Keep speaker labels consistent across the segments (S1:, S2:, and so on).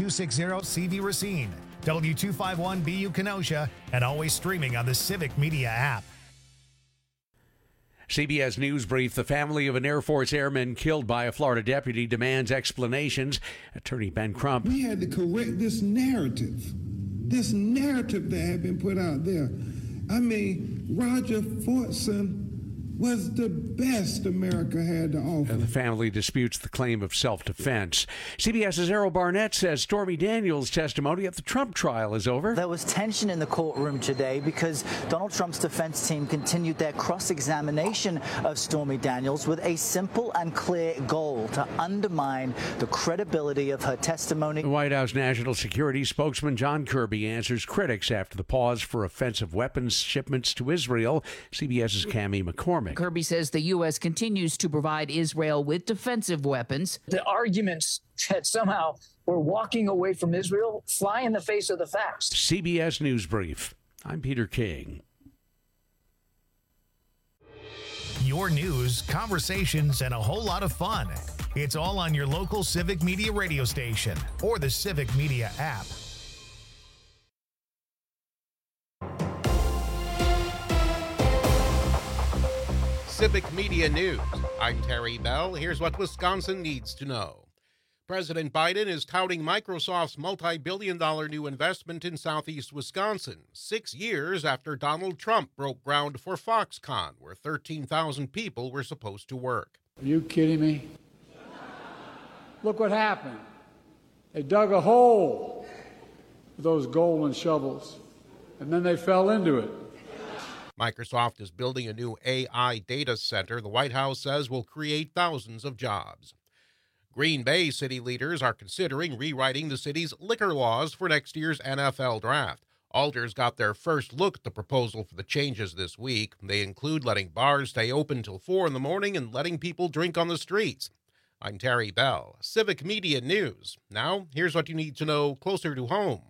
S1: W260CV Racine, W251BU Kenosha, and always streaming on the Civic Media app.
S2: CBS News Brief. The family of an Air Force airman killed by a Florida deputy demands explanations. Attorney Ben Crump.
S3: We had to correct this narrative that had been put out there. I mean, Roger Fortson was the best America had to offer.
S2: The family disputes the claim of self-defense. CBS's Errol Barnett says Stormy Daniels' testimony at the Trump trial is over.
S4: There was tension in the courtroom today because Donald Trump's defense team continued their cross-examination of Stormy Daniels with a simple and clear goal: to undermine the credibility of her testimony.
S2: The White House National Security spokesman John Kirby answers critics after the pause for offensive weapons shipments to Israel. CBS's Cammie McCormick.
S5: Kirby says the U.S. continues to provide Israel with defensive weapons.
S6: The arguments that somehow we're walking away from Israel fly in the face of the facts.
S2: CBS News Brief. I'm Peter King.
S1: Your news, conversations, and a whole lot of fun. It's all on your local Civic Media radio station or the Civic Media app.
S7: Civic Media News. I'm Terry Bell. Here's what Wisconsin needs to know. President Biden is touting Microsoft's multi-billion-dollar new investment in southeast Wisconsin, 6 years after Donald Trump broke ground for Foxconn, where 13,000 people were supposed to work.
S8: Are you kidding me? Look what happened. They dug a hole with those golden shovels, and then they fell into it.
S7: Microsoft is building a new AI data center the White House says will create thousands of jobs. Green Bay city leaders are considering rewriting the city's liquor laws for next year's NFL draft. Alders got their first look at the proposal for the changes this week. They include letting bars stay open till 4 in the morning and letting people drink on the streets. I'm Terry Bell, Civic Media News. Now, here's what you need to know closer to home.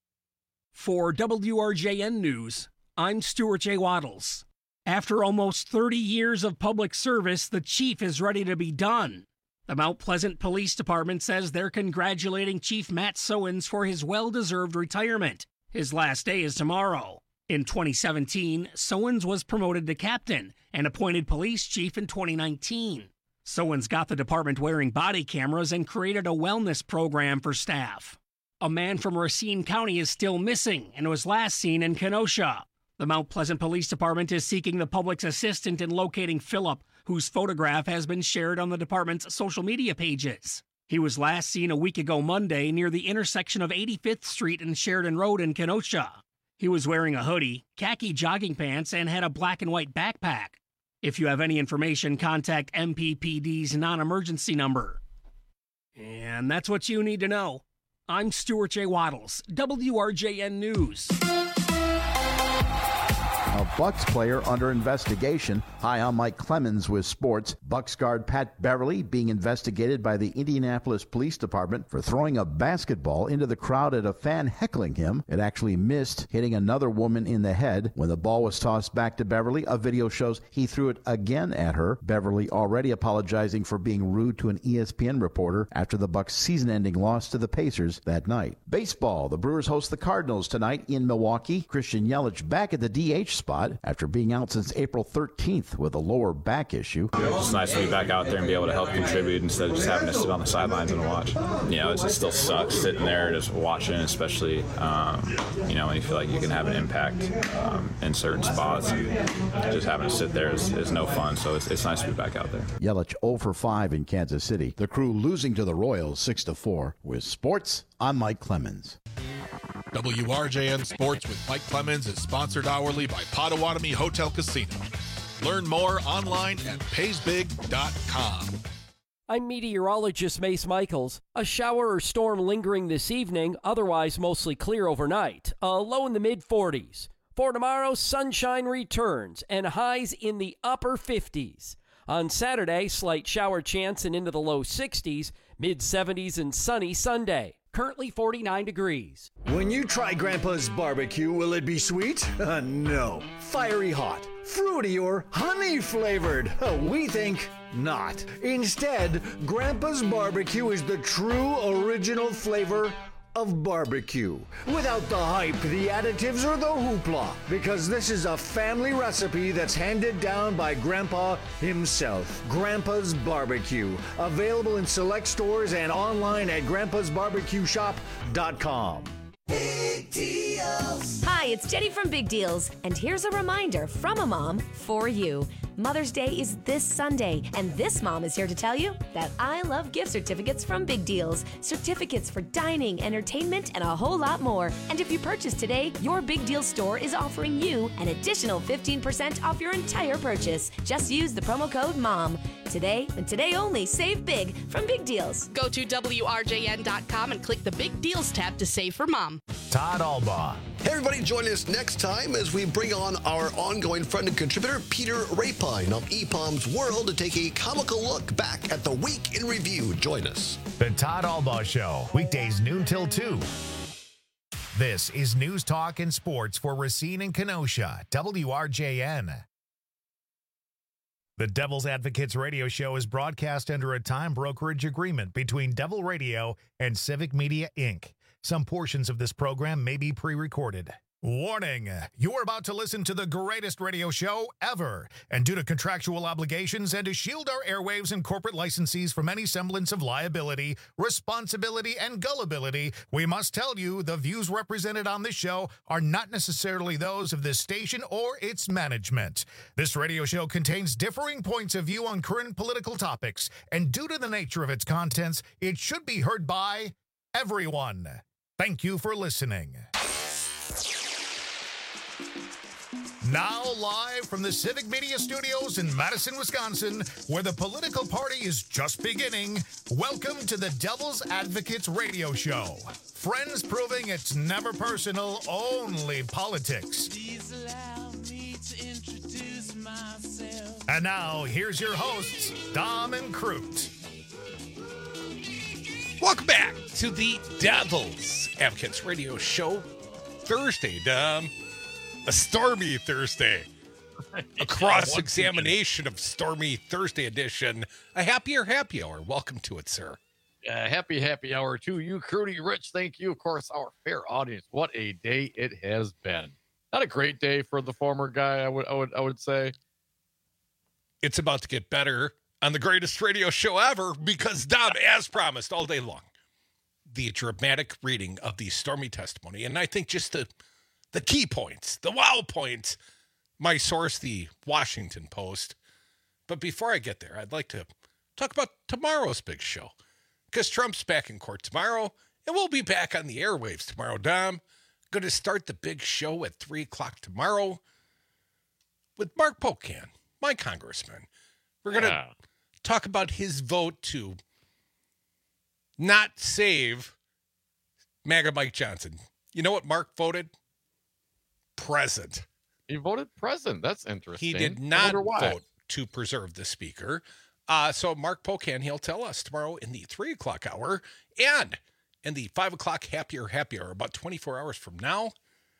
S9: For WRJN News, I'm Stuart J. Waddles. After almost 30 years of public service, the chief is ready to be done. The Mount Pleasant Police Department says they're congratulating Chief Matt Sowens for his well-deserved retirement. His last day is tomorrow. In 2017, Sowens was promoted to captain and appointed police chief in 2019. Sowens got the department wearing body cameras and created a wellness program for staff. A man from Racine County is still missing and was last seen in Kenosha. The Mount Pleasant Police Department is seeking the public's assistance in locating Philip, whose photograph has been shared on the department's social media pages. He was last seen a week ago Monday near the intersection of 85th Street and Sheridan Road in Kenosha. He was wearing a hoodie, khaki jogging pants, and had a black and white backpack. If you have any information, contact MPPD's non-emergency number. And that's what you need to know. I'm Stuart J. Waddles, WRJN News.
S10: A Bucks player under investigation. Hi, I'm Mike Clemens with sports. Bucks guard Pat Beverly being investigated by the Indianapolis Police Department for throwing a basketball into the crowd at a fan heckling him. It actually missed, hitting another woman in the head. When the ball was tossed back to Beverly, a video shows he threw it again at her. Beverly already apologizing for being rude to an ESPN reporter after the Bucks' season-ending loss to the Pacers that night. Baseball. The Brewers host the Cardinals tonight in Milwaukee. Christian Yelich back at the DH spot after being out since April 13th with a lower back issue.
S11: It's nice to be back out there and be able to help contribute instead of just having to sit on the sidelines and watch. You know, it just still sucks sitting there just watching, especially, you know, when you feel like you can have an impact in certain spots. And just having to sit there is no fun, so it's nice to be back out there.
S10: Yelich 0 for 5 in Kansas City. The Crew losing to the Royals 6-4. With sports, I'm Mike Clemens.
S12: WRJN Sports with Mike Clemens is sponsored hourly by Potawatomi Hotel Casino. Learn more online at paysbig.com.
S13: I'm meteorologist Mace Michaels. A shower or storm lingering this evening, otherwise mostly clear overnight. A low in the mid-40s. For tomorrow, sunshine returns and highs in the upper 50s. On Saturday, slight shower chance and into the low 60s, mid-70s and sunny Sunday. Currently 49 degrees.
S14: When you try Grandpa's barbecue, will it be sweet? No. Fiery hot, fruity, or honey flavored? We think not. Instead, Grandpa's barbecue is the true original flavor of barbecue. Without the hype, the additives, or the hoopla. Because this is a family recipe that's handed down by Grandpa himself. Grandpa's Barbecue. Available in select stores and online at grandpasbarbecueshop.com.
S15: Big Deals. Hi, it's Jenny from Big Deals, and here's a reminder from a mom for you. Mother's Day is this Sunday, and this mom is here to tell you that I love gift certificates from Big Deals. Certificates for dining, entertainment, and a whole lot more. And if you purchase today, your Big Deal store is offering you an additional 15% off your entire purchase. Just use the promo code MOM. Today, and today only, save big from Big Deals.
S16: Go to WRJN.com and click the Big Deals tab to save for Mom.
S1: Todd Albaugh.
S17: Hey, everybody, join us next time as we bring on our ongoing friend and contributor, Peter Rapine of EPOM's World, to take a comical look back at the week in review. Join us.
S1: The Todd Albaugh Show, weekdays noon till 2. This is News Talk and Sports for Racine and Kenosha, WRJN. The Devil's Advocates radio show is broadcast under a time brokerage agreement between Devil Radio and Civic Media, Inc. Some portions of this program may be pre-recorded. Warning, you're about to listen to the greatest radio show ever. And due to contractual obligations and to shield our airwaves and corporate licensees from any semblance of liability, responsibility, and gullibility, we must tell you the views represented on this show are not necessarily those of this station or its management. This radio show contains differing points of view on current political topics, and due to the nature of its contents, it should be heard by everyone. Thank you for listening. Now live from the Civic Media Studios in Madison, Wisconsin, where the political party is just beginning, welcome to the Devil's Advocates radio show. Friends proving it's never personal, only politics. Please allow me to introduce myself. And now, here's your hosts, Dom and Crute.
S7: Welcome back to the Devil's Advocates radio show. Thursday, Dom. A stormy Thursday. A cross-examination of Stormy Thursday edition. A happy hour. Welcome to it, sir.
S18: Happy hour to you, Crudy Rich. Thank you, of course, our fair audience. What a day it has been. Not a great day for the former guy, I would say.
S7: It's about to get better on the greatest radio show ever because, Dom, as promised, all day long, the dramatic reading of the Stormy testimony. And I think just the key points, the wow points, my source, the Washington Post. But before I get there, I'd like to talk about tomorrow's big show because Trump's back in court tomorrow, and we'll be back on the airwaves tomorrow, Dom. Going to start the big show at 3 o'clock tomorrow with Mark Pocan, my congressman. We're going to talk about his vote to not save MAGA Mike Johnson. You know what Mark voted? Present.
S18: He voted present. That's interesting.
S7: He did not vote to preserve the speaker. So Mark Pocan, he'll tell us tomorrow in the 3 o'clock hour and in the 5 o'clock happy hour, about 24 hours from now.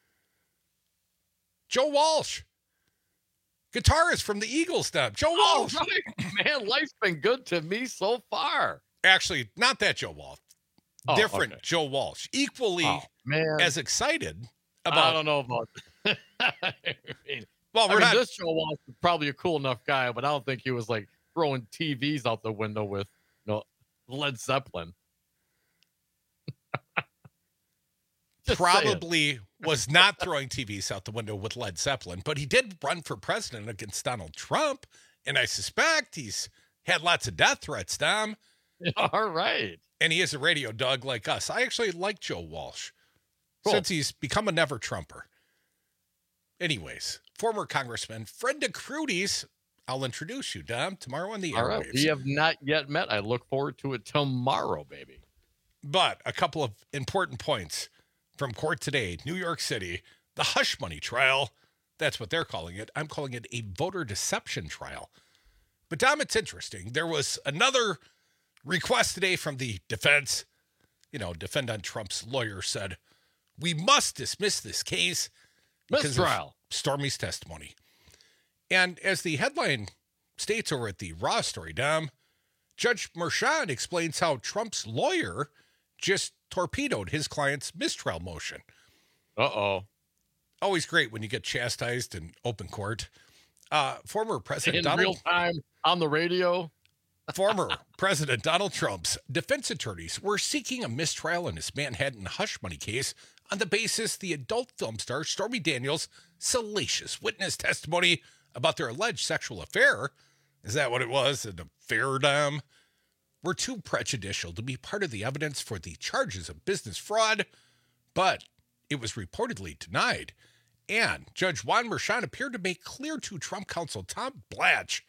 S7: Joe Walsh, guitarist from the Eagles now. Joe Walsh.
S18: Oh, right. Man, life's been good to me so far.
S7: Actually, not that Joe Walsh. Different okay. Joe Walsh. Equally as excited about.
S18: I don't know about this Joe Walsh is probably a cool enough guy, but I don't think he was like throwing TVs out the window with Led Zeppelin.
S7: Probably was not throwing TVs out the window with Led Zeppelin, but he did run for president against Donald Trump, and I suspect he's had lots of death threats, Dom.
S18: All right.
S7: And he is a radio dog like us. I actually like Joe Walsh since he's become a never Trumper. Anyways, former Congressman, friend of Crudy's, I'll introduce you, Dom, tomorrow on the airwaves.
S18: Right. We have not yet met. I look forward to it tomorrow, baby.
S7: But a couple of important points from court today, New York City, the hush money trial. That's what they're calling it. I'm calling it a voter deception trial. But, Dom, it's interesting. There was another request today from the defense. Defendant Trump's lawyer said, we must dismiss this case because of Stormy's testimony. And as the headline states over at the Raw story, Dom, Judge Merchan explains how Trump's lawyer
S19: just torpedoed his client's mistrial motion.
S18: Uh-oh.
S19: Always great when you get chastised in open court. Former President
S18: In real time on the radio.
S19: Former President Donald Trump's defense attorneys were seeking a mistrial in his Manhattan hush money case on the basis the adult film star Stormy Daniels' salacious witness testimony about their alleged sexual affair, is that what it was, an affair, Dom, were too prejudicial to be part of the evidence for the charges of business fraud, but it was reportedly denied. And Judge Juan Merchan appeared to make clear to Trump counsel Todd Blanche,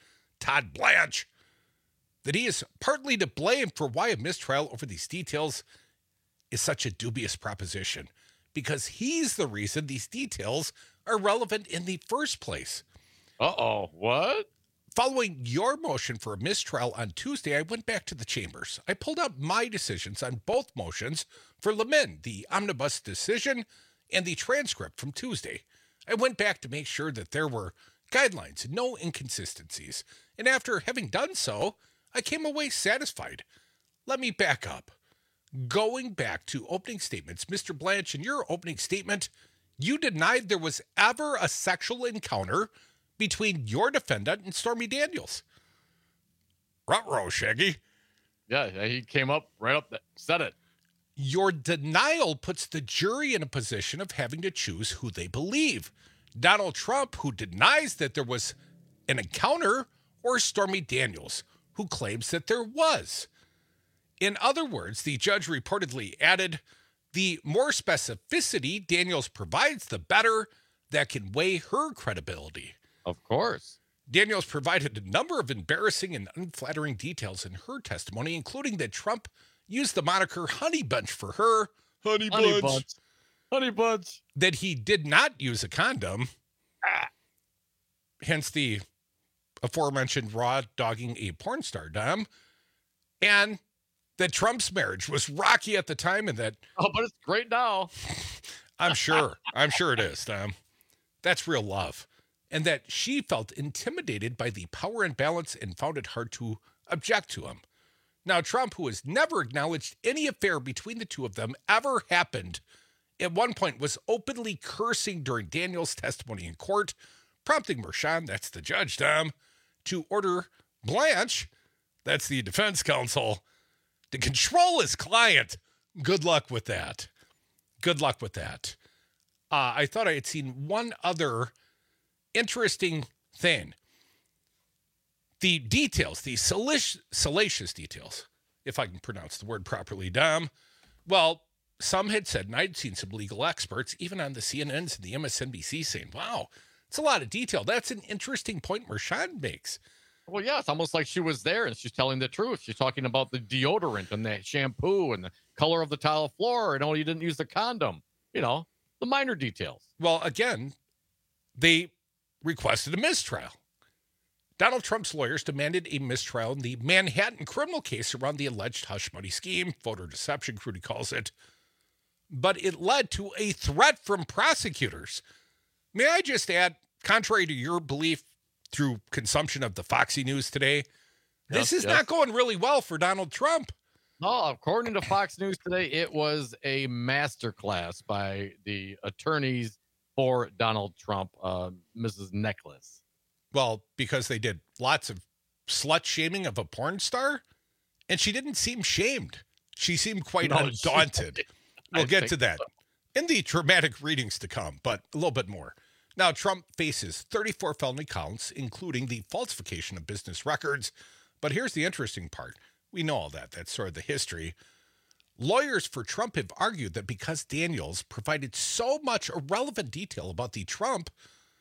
S19: that he is partly to blame for why a mistrial over these details is such a dubious proposition, because he's the reason these details are relevant in the first place.
S18: Uh-oh, what?
S19: Following your motion for a mistrial on Tuesday, I went back to the chambers. I pulled out my decisions on both motions for Lemin, the omnibus decision, and the transcript from Tuesday. I went back to make sure that there were guidelines, no inconsistencies. And after having done so, I came away satisfied. Let me back up. Going back to opening statements, Mr. Blanche, in your opening statement, you denied there was ever a sexual encounter between your defendant and Stormy Daniels. Ruh-roh, Shaggy.
S18: Yeah, he came up right up, said it.
S19: Your denial puts the jury in a position of having to choose who they believe. Donald Trump, who denies that there was an encounter, or Stormy Daniels, who claims that there was. In other words, the judge reportedly added, the more specificity Daniels provides, the better. That can weigh her credibility.
S18: Of course.
S19: Daniels provided a number of embarrassing and unflattering details in her testimony, including that Trump used the moniker Honey Bunch for her. Honey Bunch.
S18: Honey Bunch.
S19: That he did not use a condom. Hence the aforementioned raw dogging a porn star, Dom. And that Trump's marriage was rocky at the time and that...
S18: Oh, but it's great now.
S19: I'm sure it is, Dom. That's real love. And that she felt intimidated by the power imbalance and found it hard to object to him. Now, Trump, who has never acknowledged any affair between the two of them ever happened, at one point was openly cursing during Daniels' testimony in court, prompting Merchan, that's the judge, Dom, to order Blanche, that's the defense counsel, to control his client. Good luck with that. Good luck with that. I thought I had seen one other interesting thing. The details, the salacious details, if I can pronounce the word properly, Dom. Well, some had said, and I'd seen some legal experts, even on the CNNs and the MSNBC, saying, wow, it's a lot of detail. That's an interesting point Merchan makes.
S18: Well, yeah, it's almost like she was there and she's telling the truth. She's talking about the deodorant and the shampoo and the color of the tile floor and you didn't use the condom. You know, the minor details.
S19: Well, again, they requested a mistrial. Donald Trump's lawyers demanded a mistrial in the Manhattan criminal case around the alleged hush money scheme, voter deception, Crudy calls it. But it led to a threat from prosecutors. May I just add, contrary to your belief through consumption of the Foxy News today, this is not going really well for Donald Trump.
S18: No, according to Fox News today, it was a masterclass by the attorneys for Donald Trump, Mrs. Necklace.
S19: Well, because they did lots of slut shaming of a porn star, and she didn't seem shamed. She seemed quite undaunted. We'll get to that in the dramatic readings to come, but a little bit more. Now, Trump faces 34 felony counts, including the falsification of business records. But here's the interesting part. We know all that. That's sort of the history. Lawyers for Trump have argued that because Daniels provided so much irrelevant detail about Trump,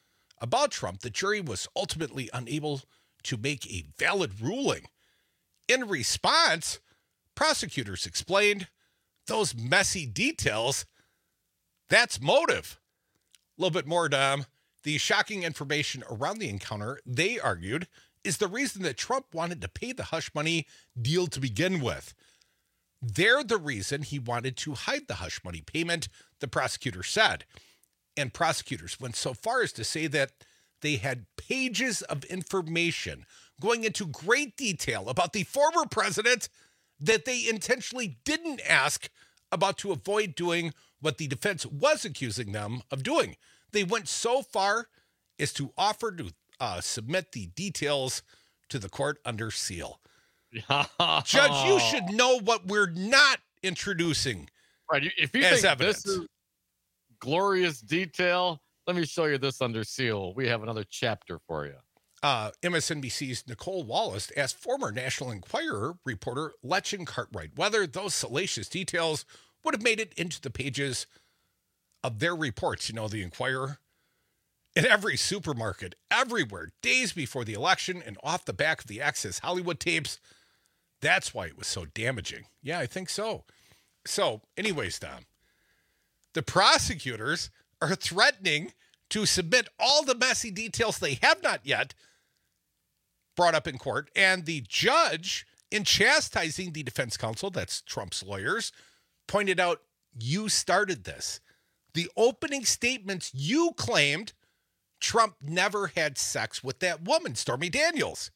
S19: the jury was ultimately unable to make a valid ruling. In response, prosecutors explained those messy details, that's motive. A little bit more, Dom. The shocking information around the encounter, they argued, is the reason that Trump wanted to pay the hush money deal to begin with. They're the reason he wanted to hide the hush money payment, the prosecutor said. And prosecutors went so far as to say that they had pages of information going into great detail about the former president that they intentionally didn't ask about to avoid doing what the defense was accusing them of doing. They went so far as to offer to submit the details to the court under seal. Judge, you should know what we're not introducing.
S18: Right. If you
S19: as
S18: think
S19: evidence.
S18: this is glorious detail, let me show you this under seal. We have another chapter for you.
S19: MSNBC's Nicole Wallace asked former National Enquirer reporter Letchen Cartwright whether those salacious details would have made it into the pages of their reports. You know, the Enquirer. In every supermarket, everywhere, days before the election and off the back of the Access Hollywood tapes. That's why it was so damaging. Yeah, I think so. So, anyways, Dom, the prosecutors are threatening to submit all the messy details they have not yet brought up in court. And the judge, in chastising the defense counsel, that's Trump's lawyers, pointed out, you started this. The opening statements you claimed Trump never had sex with that woman, Stormy Daniels.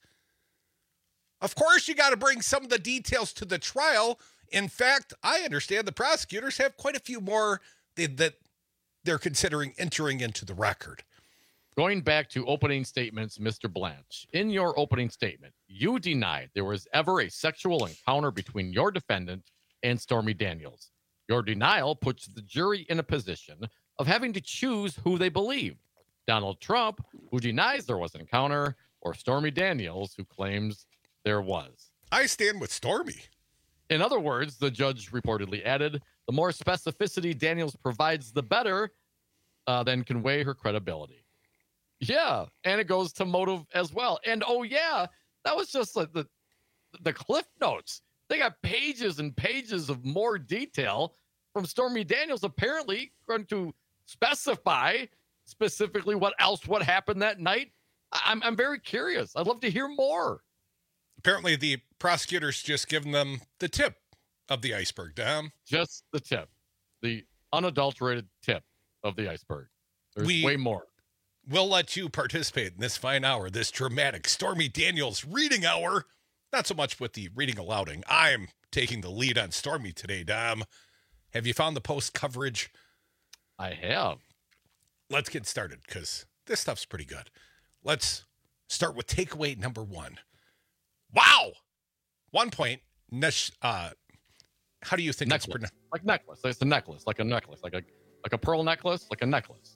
S19: Of course, you got to bring some of the details to the trial. In fact, I understand the prosecutors have quite a few more that they're considering entering into the record.
S18: Going back to opening statements, Mr. Blanche, in your opening statement, you denied there was ever a sexual encounter between your defendant and Stormy Daniels. Your denial puts the jury in a position of having to choose who they believe. Donald Trump, who denies there was an encounter, or Stormy Daniels, who claims there was.
S19: I stand with Stormy.
S18: In other words, the judge reportedly added, the more specificity Daniels provides, the better, then can weigh her credibility. Yeah, and it goes to motive as well. And oh yeah, that was just like the cliff notes. They got pages and pages of more detail from Stormy Daniels, apparently going to specify specifically what happened that night. I'm very curious. I'd love to hear more.
S19: Apparently, the prosecutors just given them the tip of the iceberg, Dom.
S18: Just the tip, the unadulterated tip of the iceberg. There's way more.
S19: We'll let you participate in this fine hour, this dramatic Stormy Daniels reading hour. Not so much with the reading alouding. I'm taking the lead on Stormy today, Dom. Have you found the post coverage?
S18: I have.
S19: Let's get started because this stuff's pretty good. Let's start with takeaway number one. Wow! 1 point. How do you think
S18: necklace.
S19: It's pronounced?
S18: Like necklace. It's a necklace, like a necklace, like a pearl necklace, like a necklace.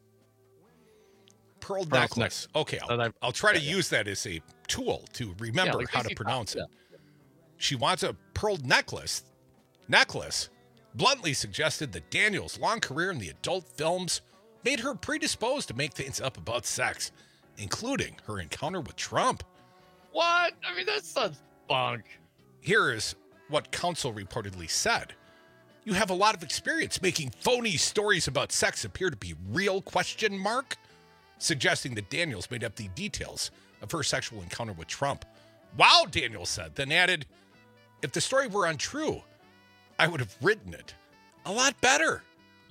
S19: Pearl necklace. Okay, I'll try to use that as a tool to remember how to pronounce it. Yeah. She wants a pearl necklace. Bluntly suggested that Daniels' long career in the adult films made her predisposed to make things up about sex, including her encounter with Trump.
S18: What? I mean, that's such bunk.
S19: Here is what counsel reportedly said. You have a lot of experience making phony stories about sex appear to be real, ? Suggesting that Daniels made up the details of her sexual encounter with Trump. Wow, Daniels said, then added, if the story were untrue, I would have written it a lot better.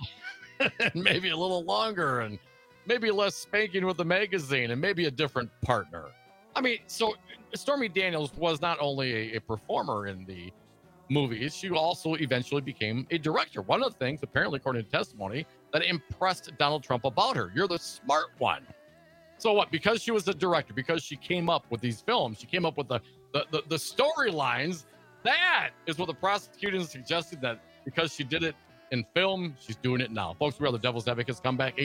S18: Maybe a little longer and maybe less spanking with the magazine and maybe a different partner. I mean, so Stormy Daniels was not only a performer in the movies, she also eventually became a director. One of the things, apparently, according to testimony, that impressed Donald Trump about her. You're the smart one. So what? Because she was a director, because she came up with these films, she came up with the storylines. That is what the prosecutors suggested, that because she did it in film, she's doing it now. Folks, we are the Devil's Advocates. Come back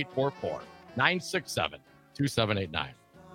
S18: 844-967-2789.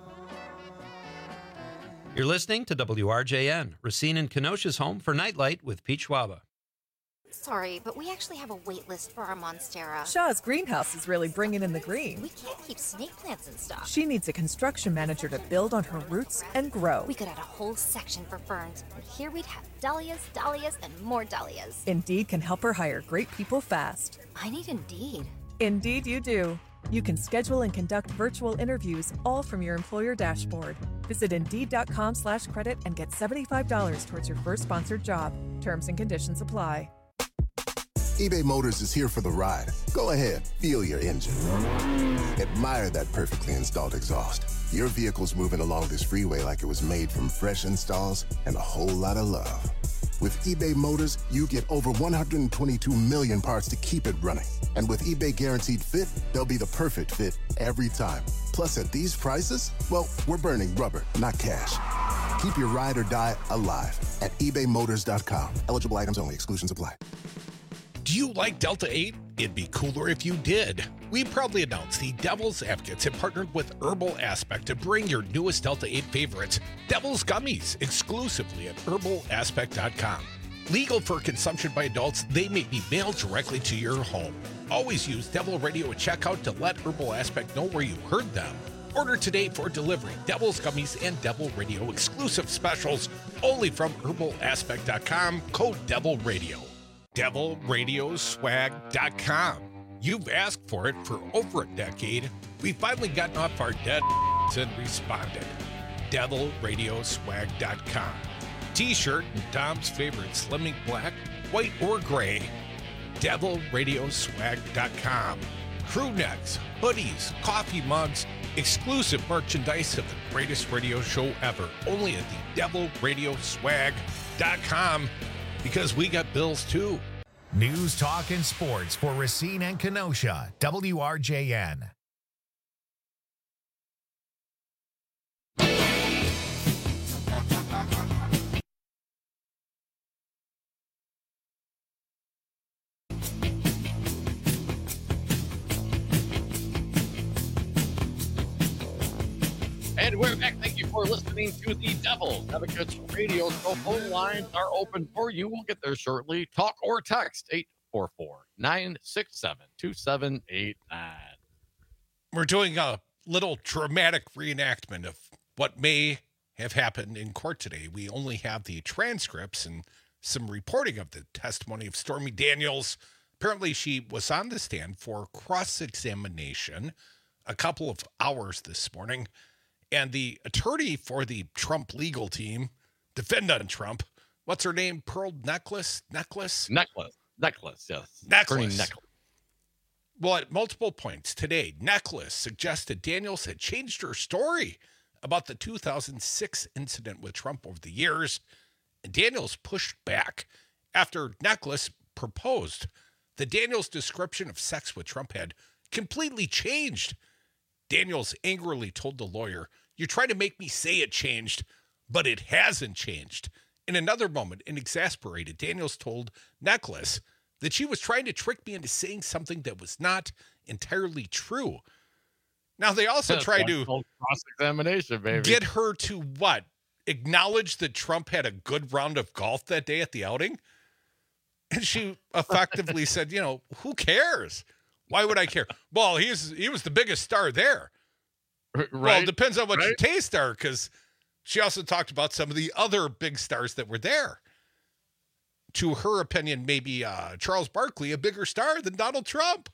S20: You're listening to WRJN, Racine and Kenosha's home for Nightlight with Pete Schwaba.
S21: Sorry, but we actually have a wait list for our Monstera.
S22: Shaw's greenhouse is really bringing in the green.
S21: We can't keep snake plants in stock.
S22: She needs a construction manager to build on her roots and grow.
S21: We could add a whole section for ferns, and here we'd have dahlias, and more dahlias.
S22: Indeed can help her hire great people fast.
S21: I need Indeed.
S22: Indeed you do. You can schedule and conduct virtual interviews all from your employer dashboard. Visit Indeed.com/credit and get $75 towards your first sponsored job. Terms and conditions apply.
S23: eBay Motors is here for the ride. Go ahead, feel your engine. Admire that perfectly installed exhaust. Your vehicle's moving along this freeway like it was made from fresh installs and a whole lot of love. With eBay Motors, you get over 122 million parts to keep it running. And with eBay Guaranteed Fit, they'll be the perfect fit every time. Plus, at these prices, well, we're burning rubber, not cash. Keep your ride or die alive at ebaymotors.com. Eligible items only. Exclusions apply.
S19: Do you like Delta 8? It'd be cooler if you did. We proudly announced the Devil's Advocates have partnered with Herbal Aspect to bring your newest Delta 8 favorites, Devil's Gummies, exclusively at herbalaspect.com. Legal for consumption by adults, they may be mailed directly to your home. Always use Devil Radio at checkout to let Herbal Aspect know where you heard them. Order today for delivery. Devil's Gummies and Devil Radio exclusive specials only from herbalaspect.com. Code Devil Radio. DevilRadioswag.com. You've asked for it for over a decade. We've finally gotten off our dead and responded. DevilRadioswag.com. T-shirt and Dom's favorite slimming black, white, or gray. DevilRadioswag.com. Crew necks, hoodies, coffee mugs, exclusive merchandise of the greatest radio show ever. Only at the DevilRadioswag.com. Because we got bills too.
S1: News, talk, and sports for Racine and Kenosha. WRJN.
S18: And we're back. Thank you for listening to the Devil's Advocates Radio Show. Phone lines are open for you. We'll get there shortly. Talk or text 844-967-2789.
S19: We're doing a little dramatic reenactment of what may have happened in court today. We only have the transcripts and some reporting of the testimony of Stormy Daniels. Apparently, she was on the stand for cross-examination a couple of hours this morning. And the attorney for the Trump legal team, defendant Trump, what's her name? Pearl Necklace?
S18: Necklace, yes.
S19: Necklace. Well, at multiple points today, Necklace suggested Daniels had changed her story about the 2006 incident with Trump over the years. And Daniels pushed back after Necklace proposed that Daniels' description of sex with Trump had completely changed. Daniels angrily told the lawyer, "You're trying to make me say it changed, but it hasn't changed." In another moment, and exasperated, Daniels told Necklace that she was trying to trick me into saying something that was not entirely true. Now, they also tried to
S18: cross-examination, baby.
S19: Get her to what? Acknowledge that Trump had a good round of golf that day at the outing? And she effectively said, who cares? Why would I care? Well, he was the biggest star there.
S18: Right.
S19: Well, it depends on what your tastes are, because she also talked about some of the other big stars that were there. To her opinion, maybe Charles Barkley, a bigger star than Donald Trump.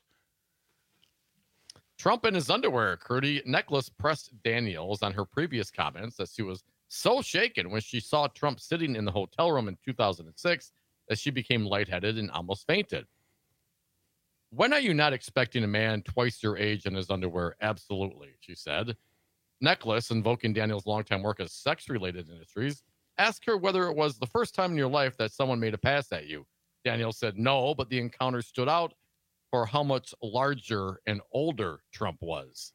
S18: Trump in his underwear. Curdy Necklace pressed Daniels on her previous comments that she was so shaken when she saw Trump sitting in the hotel room in 2006 that she became lightheaded and almost fainted. When are you not expecting a man twice your age in his underwear? Absolutely, she said. Necklace, invoking Daniels' longtime work as sex-related industries, asked her whether it was the first time in your life that someone made a pass at you. Daniels said no, but the encounter stood out for how much larger and older Trump was.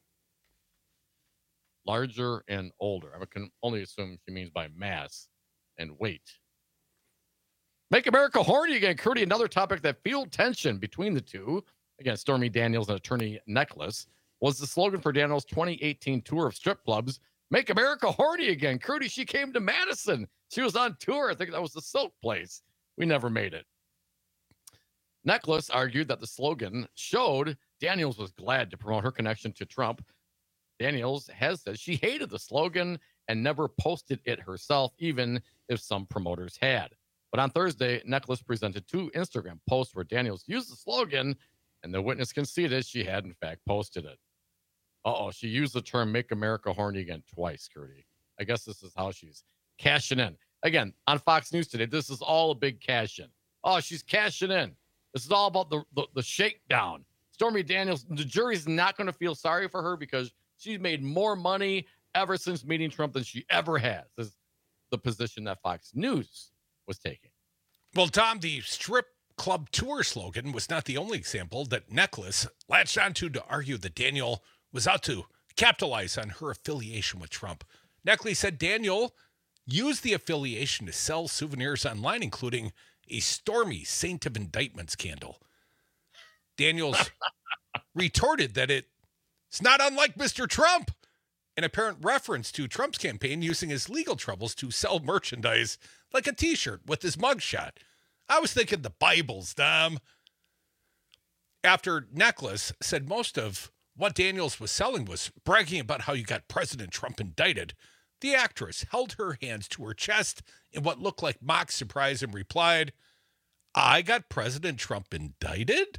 S18: Larger and older. I can only assume she means by mass and weight. Make America horny again, Curdy. Another topic that fueled tension between the two, again, Stormy Daniels and attorney Necklace, was the slogan for Daniels' 2018 tour of strip clubs, Make America horny again. Curdy, she came to Madison. She was on tour. I think that was the Silk place. We never made it. Necklace argued that the slogan showed Daniels was glad to promote her connection to Trump. Daniels has said she hated the slogan and never posted it herself, even if some promoters had. But on Thursday, Necklace presented two Instagram posts where Daniels used the slogan, and the witness conceded she had, in fact, posted it. She used the term Make America Horny again twice, Curdy. I guess this is how she's cashing in. Again, on Fox News today, this is all a big cash in. Oh, she's cashing in. This is all about the shakedown. Stormy Daniels, the jury's not going to feel sorry for her because she's made more money ever since meeting Trump than she ever has. This is the position that Fox News was taking.
S19: Well, Tom, the strip club tour slogan was not the only example that Necklace latched onto to argue that Daniel was out to capitalize on her affiliation with Trump. Necklace said Daniel used the affiliation to sell souvenirs online, including a Stormy Saint of Indictments candle. Daniels retorted that it's not unlike Mr. Trump, an apparent reference to Trump's campaign using his legal troubles to sell merchandise like a T-shirt with his mugshot. I was thinking the Bibles, Dom. After Necklace said most of what Daniels was selling was bragging about how you got President Trump indicted, the actress held her hands to her chest in what looked like mock surprise and replied, "I got President Trump indicted?"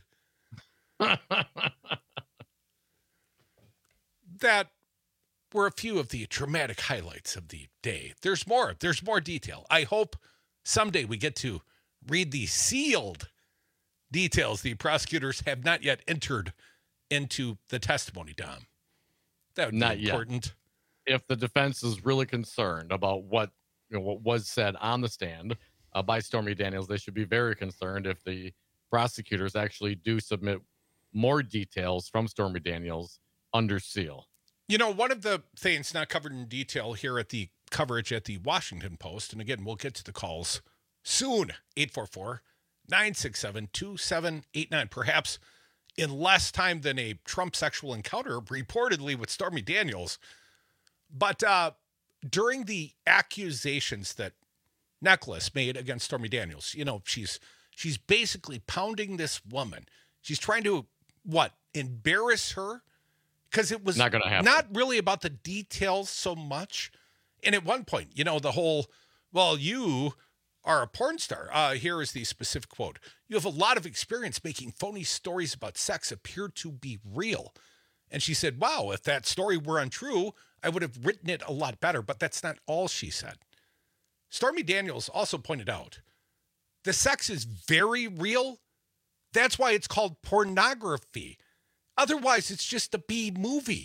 S19: That were a few of the dramatic highlights of the day. There's more detail. I hope someday we get to read the sealed details the prosecutors have not yet entered into the testimony, Dom. That would be important.
S18: If the defense is really concerned about what was said on the stand by Stormy Daniels, they should be very concerned if the prosecutors actually do submit more details from Stormy Daniels under seal.
S19: You know, one of the things not covered in detail here at the coverage at the Washington Post, and again, we'll get to the calls soon, 844-967-2789, perhaps in less time than a Trump sexual encounter reportedly with Stormy Daniels. But during the accusations that Necklace made against Stormy Daniels, you know, she's basically pounding this woman. She's trying to, embarrass her? Because it was
S18: not
S19: really about the details so much. And at one point, you know, the whole, well, you are a porn star. Here is the specific quote. "You have a lot of experience making phony stories about sex appear to be real." And she said, wow, if that story were untrue, I would have written it a lot better. But that's not all she said. Stormy Daniels also pointed out the sex is very real. That's why it's called pornography. Otherwise, it's just a B movie.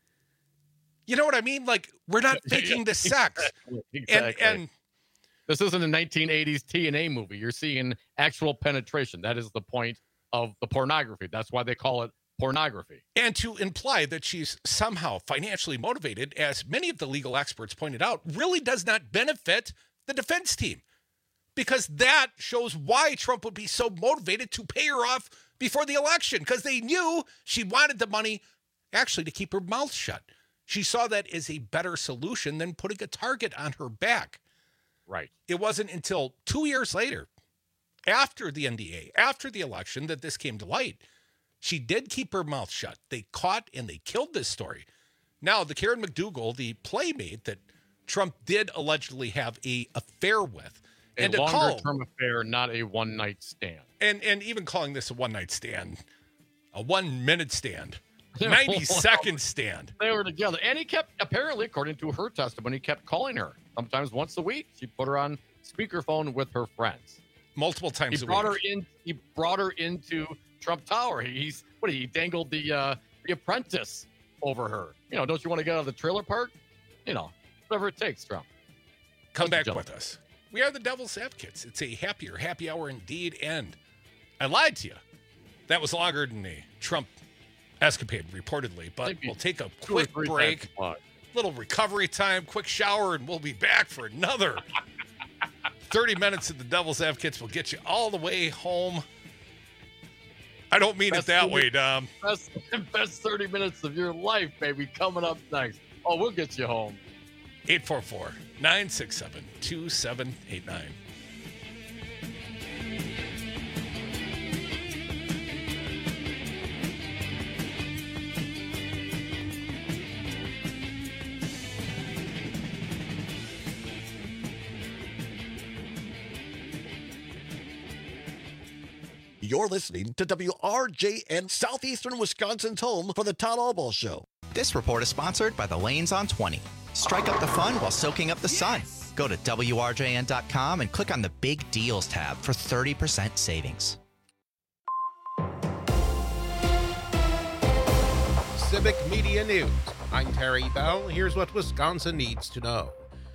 S19: You know what I mean? Like, we're not faking the sex.
S18: Exactly.
S19: And
S18: this isn't a 1980s TNA movie. You're seeing actual penetration. That is the point of the pornography. That's why they call it pornography.
S19: And to imply that she's somehow financially motivated, as many of the legal experts pointed out, really does not benefit the defense team. Because that shows why Trump would be so motivated to pay her off before the election, because they knew she wanted the money actually to keep her mouth shut. She saw that as a better solution than putting a target on her back.
S18: Right.
S19: It wasn't until 2 years later, after the NDA, after the election, that this came to light. She did keep her mouth shut. They caught and they killed this story. Now, the Karen McDougal, the playmate that Trump did allegedly have an affair with,
S18: a longer-term affair, not a one-night stand.
S19: And even calling this a one-night stand, a 1 minute stand, 90-second stand.
S18: They were together. And he kept, apparently, according to her testimony, he kept calling her. Sometimes once a week. She put her on speakerphone with her friends.
S19: Multiple times
S18: a
S19: week.
S18: He brought her into Trump Tower. He dangled the apprentice over her. You know, don't you want to get out of the trailer park? You know, whatever it takes, Trump.
S19: Come back with us. We are the Devil's Advocates. It's a happier, happy hour indeed. And I lied to you. That was longer than a Trump escapade, reportedly. But we'll take a quick break, little recovery time, quick shower, and we'll be back for another 30 minutes of the Devil's Advocates. Will get you all the way home. I don't mean it that way, Dom.
S18: Best 30 minutes of your life, baby, coming up next. Oh, we'll get you home.
S19: 844-967-2789.
S17: You're listening to WRJN, Southeastern Wisconsin's home for the Todd Albaugh Show.
S3: This report is sponsored by the Lanes on 20. Strike up the fun while soaking up the sun. Go to WRJN.com and click on the Big Deals tab for 30% savings.
S7: Civic Media News. I'm Terry Bell. Here's what Wisconsin needs to know.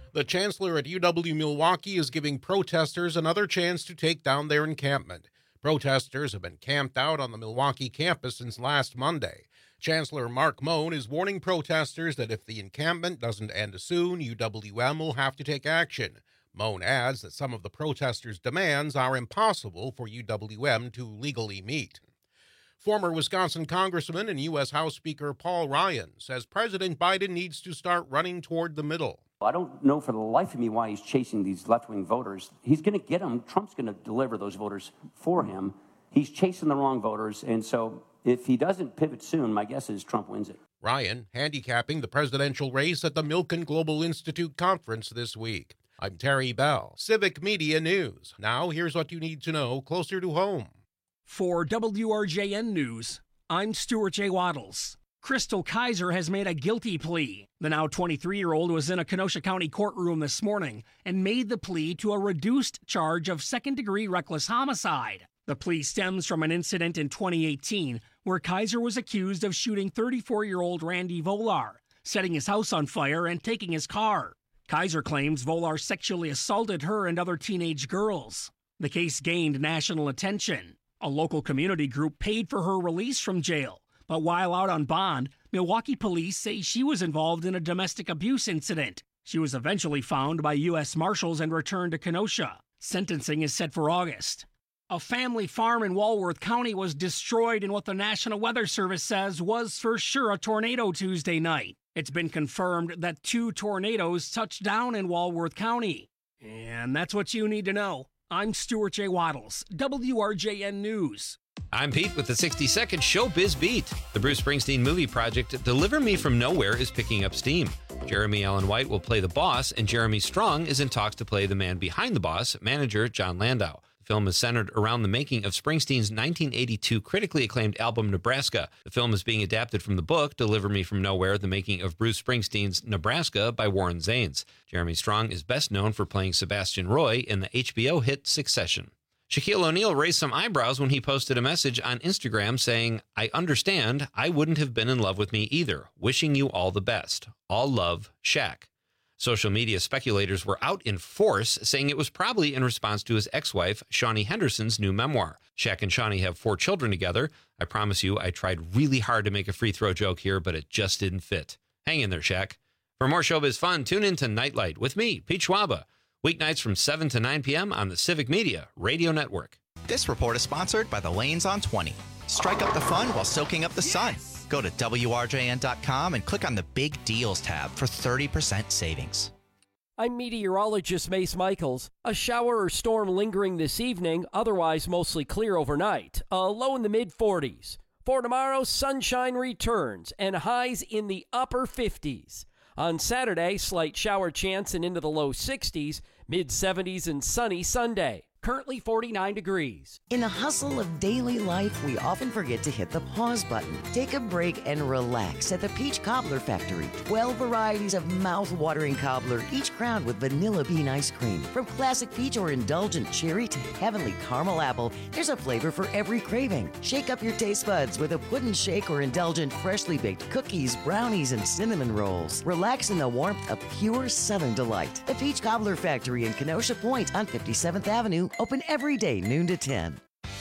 S7: The chancellor at UW-Milwaukee is giving protesters another chance to take down their encampment. Protesters have been camped out on the Milwaukee campus since last Monday. Chancellor Mark Moen is warning protesters that if the encampment doesn't end soon, UWM will have to take action. Moen adds that some of the protesters' demands are impossible for UWM to legally meet. Former Wisconsin Congressman and U.S. House Speaker Paul Ryan says President Biden needs to start running toward the middle.
S4: I don't know for the life of me why he's chasing these left-wing voters. He's going to get them. Trump's going to deliver those voters for him. He's chasing the wrong voters, and so if he doesn't pivot soon, my guess is Trump wins it.
S7: Ryan handicapping the presidential race at the Milken Global Institute conference this week. I'm Terry Bell, Civic Media News. Now here's what you need to know closer to home.
S9: For WRJN News, I'm Stuart J. Waddles. Crystal Kaiser has made a guilty plea. The now 23-year-old was in a Kenosha County courtroom this morning and made the plea to a reduced charge of second-degree reckless homicide. The plea stems from an incident in 2018 where Kaiser was accused of shooting 34-year-old Randy Volar, setting his house on fire and taking his car. Kaiser claims Volar sexually assaulted her and other teenage girls. The case gained national attention. A local community group paid for her release from jail. But while out on bond, Milwaukee police say she was involved in a domestic abuse incident. She was eventually found by U.S. Marshals and returned to Kenosha. Sentencing is set for August. A family farm in Walworth County was destroyed in what the National Weather Service says was for sure a tornado Tuesday night. It's been confirmed that 2 tornadoes touched down in Walworth County. And that's what you need to know. I'm Stuart J. Waddles, WRJN News.
S20: I'm Pete with the 60-second Showbiz Beat. The Bruce Springsteen movie project Deliver Me From Nowhere is picking up steam. Jeremy Allen White will play the boss, and Jeremy Strong is in talks to play the man behind the boss, manager John Landau. The film is centered around the making of Springsteen's 1982 critically acclaimed album Nebraska. The film is being adapted from the book Deliver Me From Nowhere, The Making of Bruce Springsteen's Nebraska by Warren Zanes. Jeremy Strong is best known for playing Sebastian Roy in the HBO hit Succession. Shaquille O'Neal raised some eyebrows when he posted a message on Instagram saying, "I understand I wouldn't have been in love with me either. Wishing you all the best. All love, Shaq." Social media speculators were out in force, saying it was probably in response to his ex-wife, Shawnee Henderson's new memoir. Shaq and Shawnee have 4 children together. I promise you, I tried really hard to make a free throw joke here, but it just didn't fit. Hang in there, Shaq. For more showbiz fun, tune in to Nightlight with me, Pete Schwaba. Weeknights from 7 to 9 p.m. on the Civic Media Radio Network.
S3: This report is sponsored by the Lanes on 20. Strike up the fun while soaking up the sun. Go to WRJN.com and click on the Big Deals tab for 30% savings.
S13: I'm meteorologist Mace Michaels. A shower or storm lingering this evening, otherwise mostly clear overnight. A low in the mid-40s. For tomorrow, sunshine returns and highs in the upper 50s. On Saturday, slight shower chance and into the low 60s, mid-70s and sunny Sunday. Currently 49 degrees.
S5: In the hustle of daily life, we often forget to hit the pause button. Take a break and relax at the Peach Cobbler Factory. 12 varieties of mouth-watering cobbler, each crowned with vanilla bean ice cream. From classic peach or indulgent cherry to heavenly caramel apple, there's a flavor for every craving. Shake up your taste buds with a pudding shake or indulgent freshly baked cookies, brownies, and cinnamon rolls. Relax in the warmth of pure Southern delight. The Peach Cobbler Factory in Kenosha Point on 57th Avenue. Open every day, noon to 10.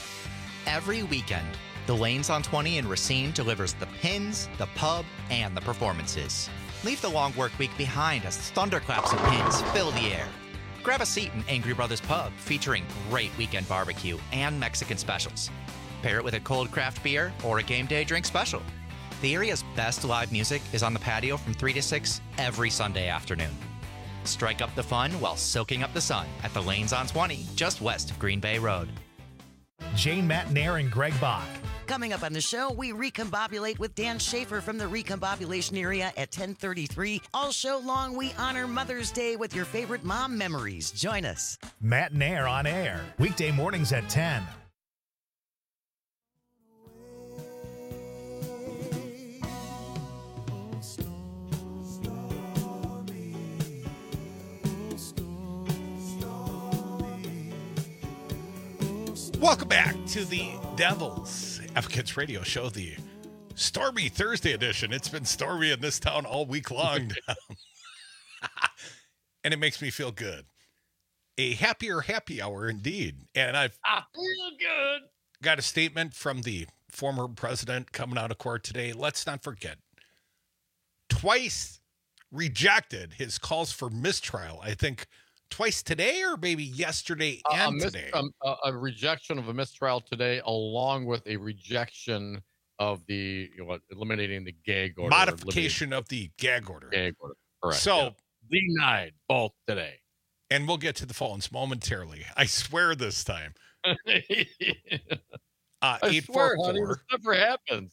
S3: Every weekend, the Lanes on 20 in Racine delivers the pins, the pub, and the performances. Leave the long work week behind as thunderclaps and pins fill the air. Grab a seat in Angry Brothers Pub, featuring great weekend barbecue and Mexican specials. Pair it with a cold craft beer or a game day drink special. The area's best live music is on the patio from 3 to 6 every Sunday afternoon. Strike up the fun while soaking up the sun at the Lanes on 20, just west of Green Bay Road.
S1: Jane Matnair and Greg Bach.
S5: Coming up on the show, we recombobulate with Dan Schaefer from the recombobulation area at 10:33. All show long, we honor Mother's Day with your favorite mom memories. Join us.
S1: Matnair on air, weekday mornings at 10.
S19: Welcome back to the Devil's Advocates Radio Show, the Stormy Thursday edition. It's been stormy in this town all week long. and it makes me feel good. A happier happy hour indeed. And I
S18: feel good.
S19: Got a statement from the former president coming out of court today. Let's not forget, twice rejected his calls for mistrial. I think twice today or maybe yesterday and today.
S18: A rejection of a mistrial today, along with a rejection of the eliminating the gag order.
S19: Modification of the gag order.
S18: Correct.
S19: So
S18: denied both today.
S19: And we'll get to the phones momentarily. I swear this time.
S18: I swear, honey, this never happens.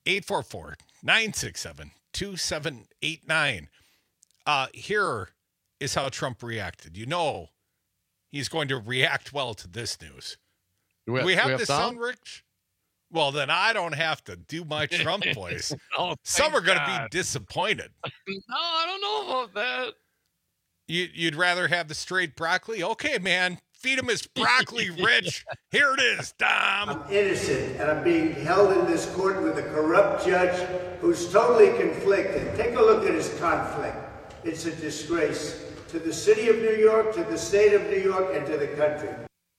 S19: 844-967-2789. Here is how Trump reacted. You know he's going to react well to this news. Do we have this sound, Rich? Well, then I don't have to do my Trump voice. Some are going to be disappointed.
S18: No, I don't know about that.
S19: You'd rather have the straight broccoli? Okay, man. Feed him his broccoli, Rich. Here it is, Dom.
S2: I'm innocent, and I'm being held in this court with a corrupt judge who's totally conflicted. Take a look at his conflict. It's a disgrace to the city of New York, to the state of New York, and to the country.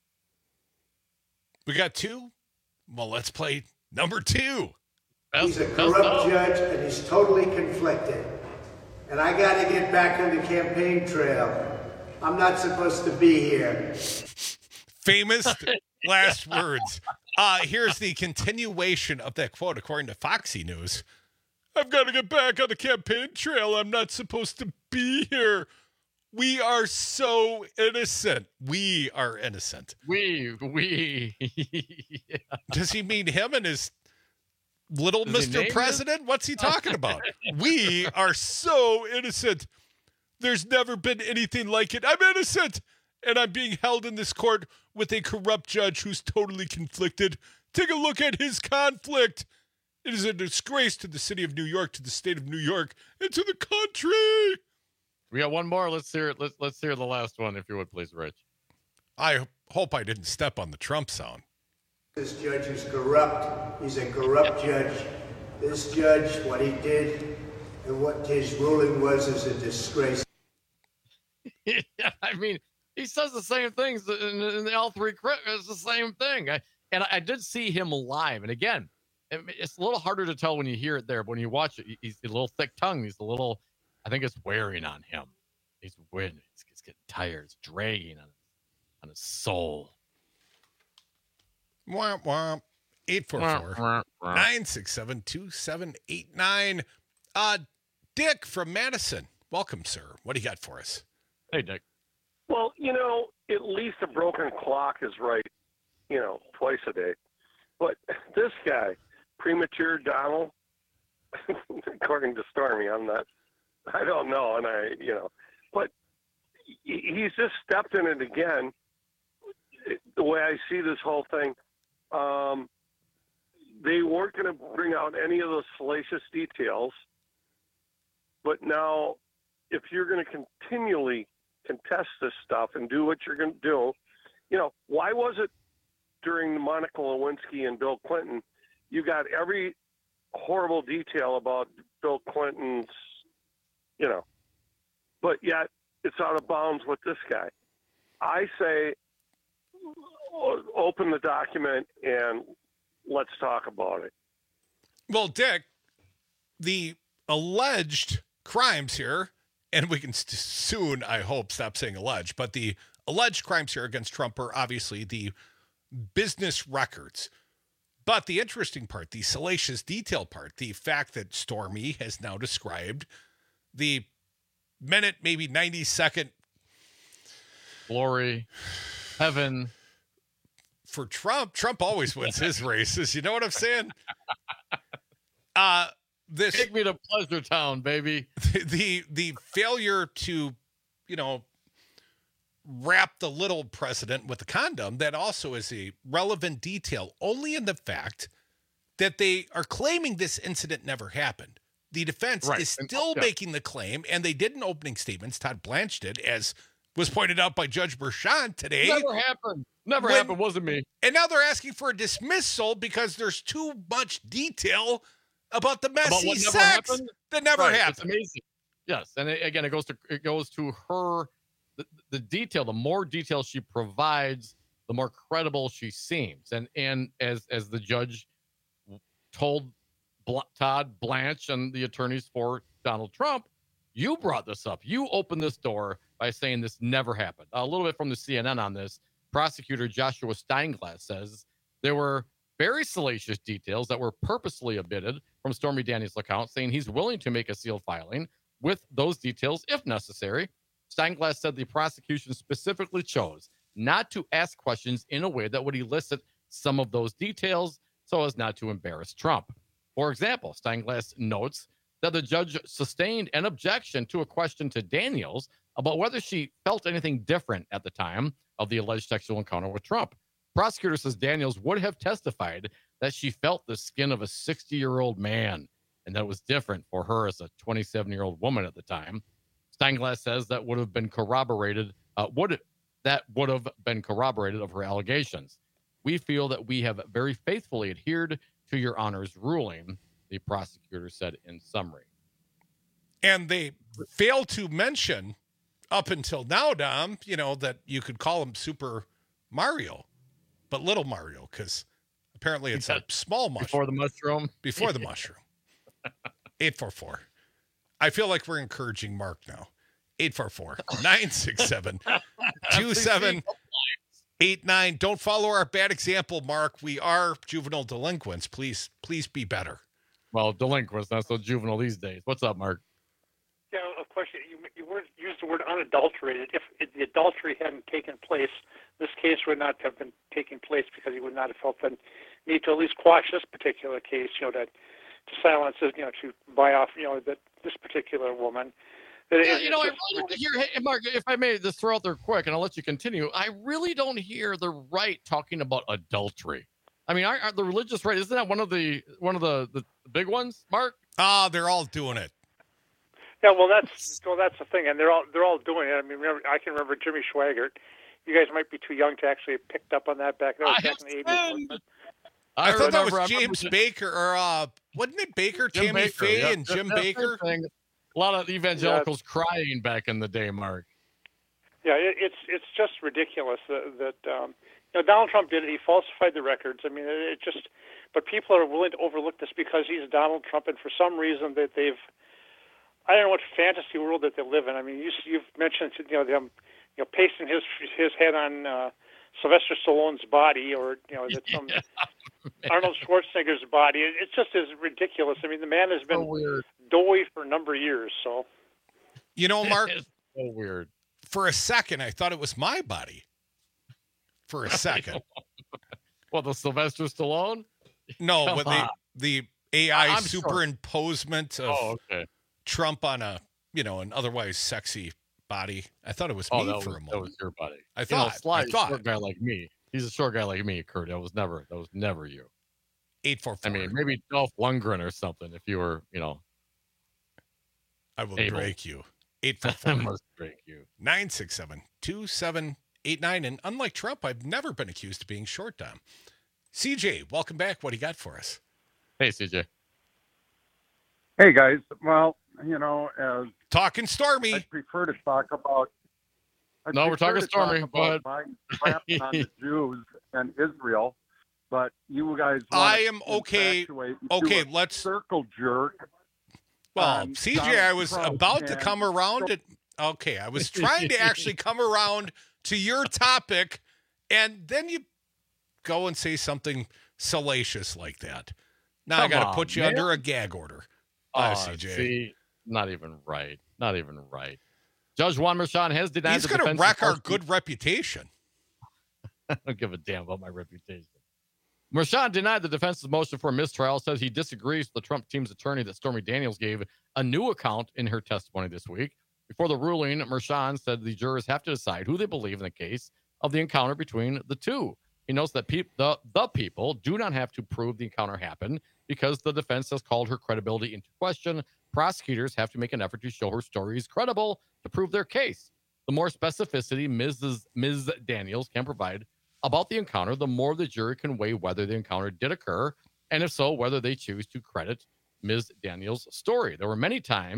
S19: We got two? Well, let's play number two.
S2: He's a corrupt judge, and he's totally conflicted. And I got to get back on the campaign trail. I'm not supposed to be here.
S19: Famous last words. Here's the continuation of that quote, according to Foxy News. I've got to get back on the campaign trail. I'm not supposed to be here. We are so innocent. We are innocent.
S18: We. Yeah.
S19: Does he mean him and his little Mr. President? What's he talking about? We are so innocent. There's never been anything like it. I'm innocent, and I'm being held in this court with a corrupt judge who's totally conflicted. Take a look at his conflict. It is a disgrace to the city of New York, to the state of New York, and to the country.
S18: We got one more. Let's hear it. Let's hear the last one, if you would, please, Rich.
S19: I hope I didn't step on the Trump sound.
S2: This judge is corrupt. He's a corrupt judge. This judge, what he did and what his ruling was is a disgrace.
S18: Yeah, I mean, he says the same things in all three. It's the same thing. I did see him live. And again, it's a little harder to tell when you hear it there, but when you watch it, he's a little thick-tongued. He's a little, I think it's wearing on him. He's getting tired. It's dragging on his soul.
S19: Womp womp. 844-967-2789. Dick from Madison. Welcome, sir. What do you got for us?
S18: Hey, Dick.
S6: Well, at least a broken clock is right, twice a day. But this guy, Premature Donald, according to Stormy, I don't know. And but he's just stepped in it again. The way I see this whole thing, they weren't going to bring out any of those salacious details. But now, if you're going to continually contest this stuff and do what you're going to do, why was it during Monica Lewinsky and Bill Clinton, you got every horrible detail about Bill Clinton's, but yet it's out of bounds with this guy. I say, open the document and let's talk about it.
S19: Well, Dick, the alleged crimes here, and we can soon, I hope, stop saying alleged, but the alleged crimes here against Trump are obviously the business records. But the interesting part, the salacious detail part, the fact that Stormy has now described the minute, maybe 90-second
S18: glory, heaven.
S19: For Trump always wins his races. You know what I'm saying?
S18: Take me to Pleasure Town, baby.
S19: The failure to, wrap the little president with a condom, that also is a relevant detail only in the fact that they are claiming this incident never happened. The defense is still making the claim, and they did in opening statements. Todd Blanche did, as was pointed out by Judge Bershon today.
S18: Never happened. Never happened. Wasn't me.
S19: And now they're asking for a dismissal because there's too much detail about the messy sex that never happened.
S18: It's amazing. Yes, and again, it goes to her the detail. The more detail she provides, the more credible she seems. And as the judge told Todd Blanche and the attorneys for Donald Trump, you brought this up. You opened this door by saying this never happened. A little bit from the CNN on this. Prosecutor Joshua Steinglass says there were very salacious details that were purposely omitted from Stormy Daniels' account, saying he's willing to make a sealed filing with those details if necessary. Steinglass said the prosecution specifically chose not to ask questions in a way that would elicit some of those details so as not to embarrass Trump. For example, Steinglass notes that the judge sustained an objection to a question to Daniels about whether she felt anything different at the time of the alleged sexual encounter with Trump. Prosecutor says Daniels would have testified that she felt the skin of a 60-year-old man and that it was different for her as a 27-year-old woman at the time. Steinglass says that would have been corroborated of her allegations. We feel that we have very faithfully adhered to your Honor's ruling, the prosecutor said in summary.
S19: And they fail to mention up until now, Dom, that you could call him Super Mario, but Little Mario, because apparently it's a small mushroom.
S18: Before the mushroom?
S19: Before the mushroom. 844. I feel like we're encouraging Mark now. 844-967-2789. Don't follow our bad example, Mark. We are juvenile delinquents. Please be better.
S18: Well, delinquents, not so juvenile these days. What's up, Mark?
S8: Yeah, of course, you used the word unadulterated. If the adultery hadn't taken place, this case would not have been taking place because he would not have felt the need to at least quash this particular case, to silence it, to buy off, this particular woman.
S18: I really don't hear, hey, Mark, if I may just throw out there quick, and I'll let you continue. I really don't hear the right talking about adultery. I mean, are the religious right? Isn't that one of the big ones, Mark?
S19: They're all doing it.
S8: Yeah, well, that's the thing, and they're all doing it. I mean, I can remember Jimmy Swaggart. You guys might be too young to actually have picked up on that back in the 80s.
S19: I thought that was James Baker, or wasn't it Baker, Tammy Faye, and Jim Baker?
S18: A lot of evangelicals crying back in the day, Mark.
S8: Yeah, it's just ridiculous that Donald Trump did it. He falsified the records. I mean, but people are willing to overlook this because he's Donald Trump, and for some reason that I don't know what fantasy world that they live in. I mean, you've mentioned them, pasting his head on Sylvester Stallone's body, or that some Arnold Schwarzenegger's body. It's just as ridiculous. I mean, the man has been doughy for a number of years. So,
S19: Mark,
S18: it's so weird.
S19: For a second, I thought it was my body. For a second.
S18: Well, the Sylvester Stallone?
S19: No, but the AI superimposement of Trump on an otherwise sexy body. I thought it was me for a moment.
S18: That was your body.
S19: I thought.
S18: Short guy like me. He's a short guy like me, Kurt. That was never you.
S19: 844.
S18: I mean, maybe Dolph Lundgren or something. If you were,
S19: I will break you. 844.
S18: I must break you.
S19: 967-2789. And unlike Trump, I've never been accused of being short, Dom. CJ, welcome back. What do you got for us?
S18: Hey, CJ.
S10: Hey, guys. Well,
S19: talking Stormy.
S10: I'd prefer to talk about.
S18: We're talking Stormy. Go ahead.
S10: My crap on the Jews and Israel, but you guys.
S19: I am okay. Okay, let's
S10: circle jerk.
S19: Well, CJ, I was about to come around. I was trying to actually come around to your topic, and then you go and say something salacious like that. Now I got to put you under a gag order. CJ.
S18: See, not even right. Judge Juan Merchan has denied
S19: He's going to wreck our good reputation.
S18: I don't give a damn about my reputation. Merchan denied the defense's motion for mistrial, says he disagrees with the Trump team's attorney that Stormy Daniels gave a new account in her testimony this week. Before the ruling, Merchan said the jurors have to decide who they believe in the case of the encounter between the two. He notes that the people do not have to prove the encounter happened because the defense has called her credibility into question. Prosecutors have to make an effort to show her story is credible to prove their case. The more specificity Ms. Daniels can provide about the encounter, the more the jury can weigh whether the encounter did occur, and if so, whether they choose to credit Ms. Daniels' story. There were many times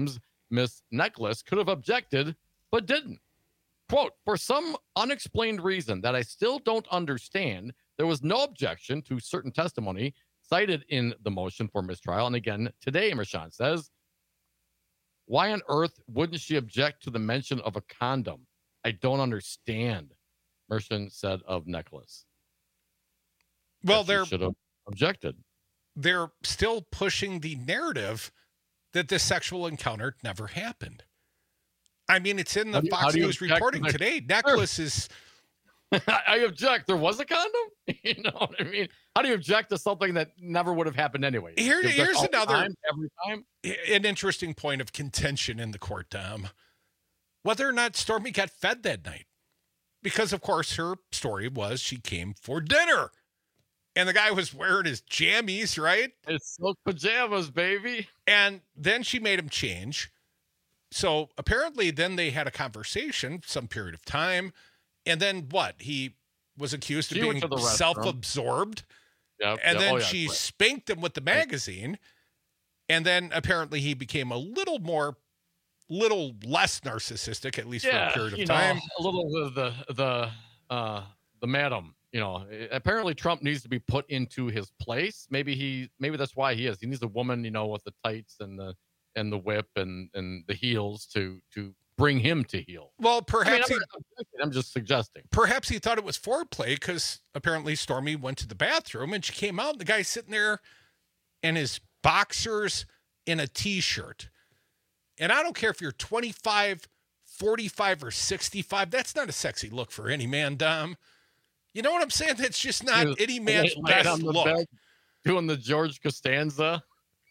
S18: Miss Necklace could have objected, but didn't. Quote, for some unexplained reason that I still don't understand, there was no objection to certain testimony cited in the motion for mistrial. And again, today, Mershon says, why on earth wouldn't she object to the mention of a condom? I don't understand, Mershon said of Necklace.
S19: Well, they
S18: should have objected.
S19: They're still pushing the narrative that this sexual encounter never happened. I mean, it's in the Fox News reporting today. Necklace is...
S18: I object. There was a condom? You know what I mean? How do you object to something that never would have happened anyway?
S19: Here's another...
S18: every time?
S19: An interesting point of contention in the court, Tom. Whether or not Stormy got fed that night. Because, of course, her story was she came for dinner. And the guy was wearing his jammies, right?
S18: His silk pajamas, baby.
S19: And then she made him change. So apparently then they had a conversation some period of time. And then what? He was accused of being self-absorbed.
S18: Yep,
S19: and then she spanked him with the magazine. And then apparently he became a little less narcissistic, at least for a period of time.
S18: A little of the madam. You know, apparently Trump needs to be put into his place. Maybe that's why he is. He needs a woman, you know, with the tights and the whip and the heels to bring him to heel.
S19: Well, perhaps
S18: I'm just suggesting.
S19: Perhaps he thought it was foreplay because apparently Stormy went to the bathroom and she came out and the guy's sitting there in his boxers in a t-shirt. And I don't care if you're 25, 45, or 65. That's not a sexy look for any man, Dom. You know what I'm saying? That's just not any man's best look.
S18: Bed, doing the George Costanza.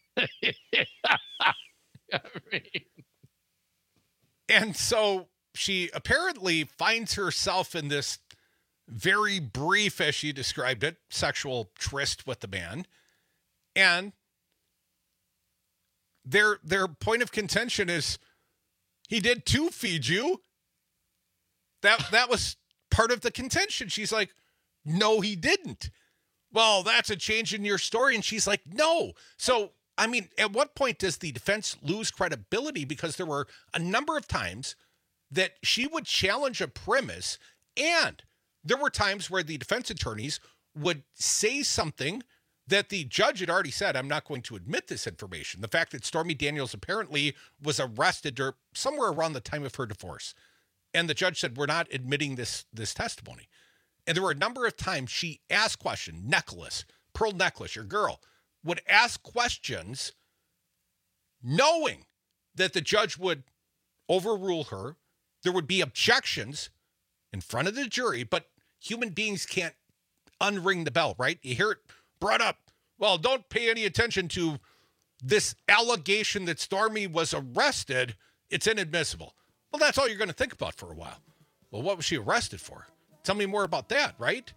S19: And so she apparently finds herself in this very brief, as she described it, sexual tryst with the man. And their point of contention is he did too feed you. That was part of the contention. She's like, no, he didn't. Well, that's a change in your story. And she's like, no. So, I mean, at what point does the defense lose credibility? Because there were a number of times that she would challenge a premise, and there were times where the defense attorneys would say something that the judge had already said, I'm not going to admit this information. The fact that Stormy Daniels apparently was arrested somewhere around the time of her divorce. And the judge said, we're not admitting this testimony. And there were a number of times she asked questions. Pearl Necklace, your girl, would ask questions knowing that the judge would overrule her. There would be objections in front of the jury, but human beings can't unring the bell, right? You hear it brought up. Well, don't pay any attention to this allegation that Stormy was arrested. It's inadmissible. Well, that's all you're going to think about for a while. Well, what was she arrested for? Tell me more about that, right?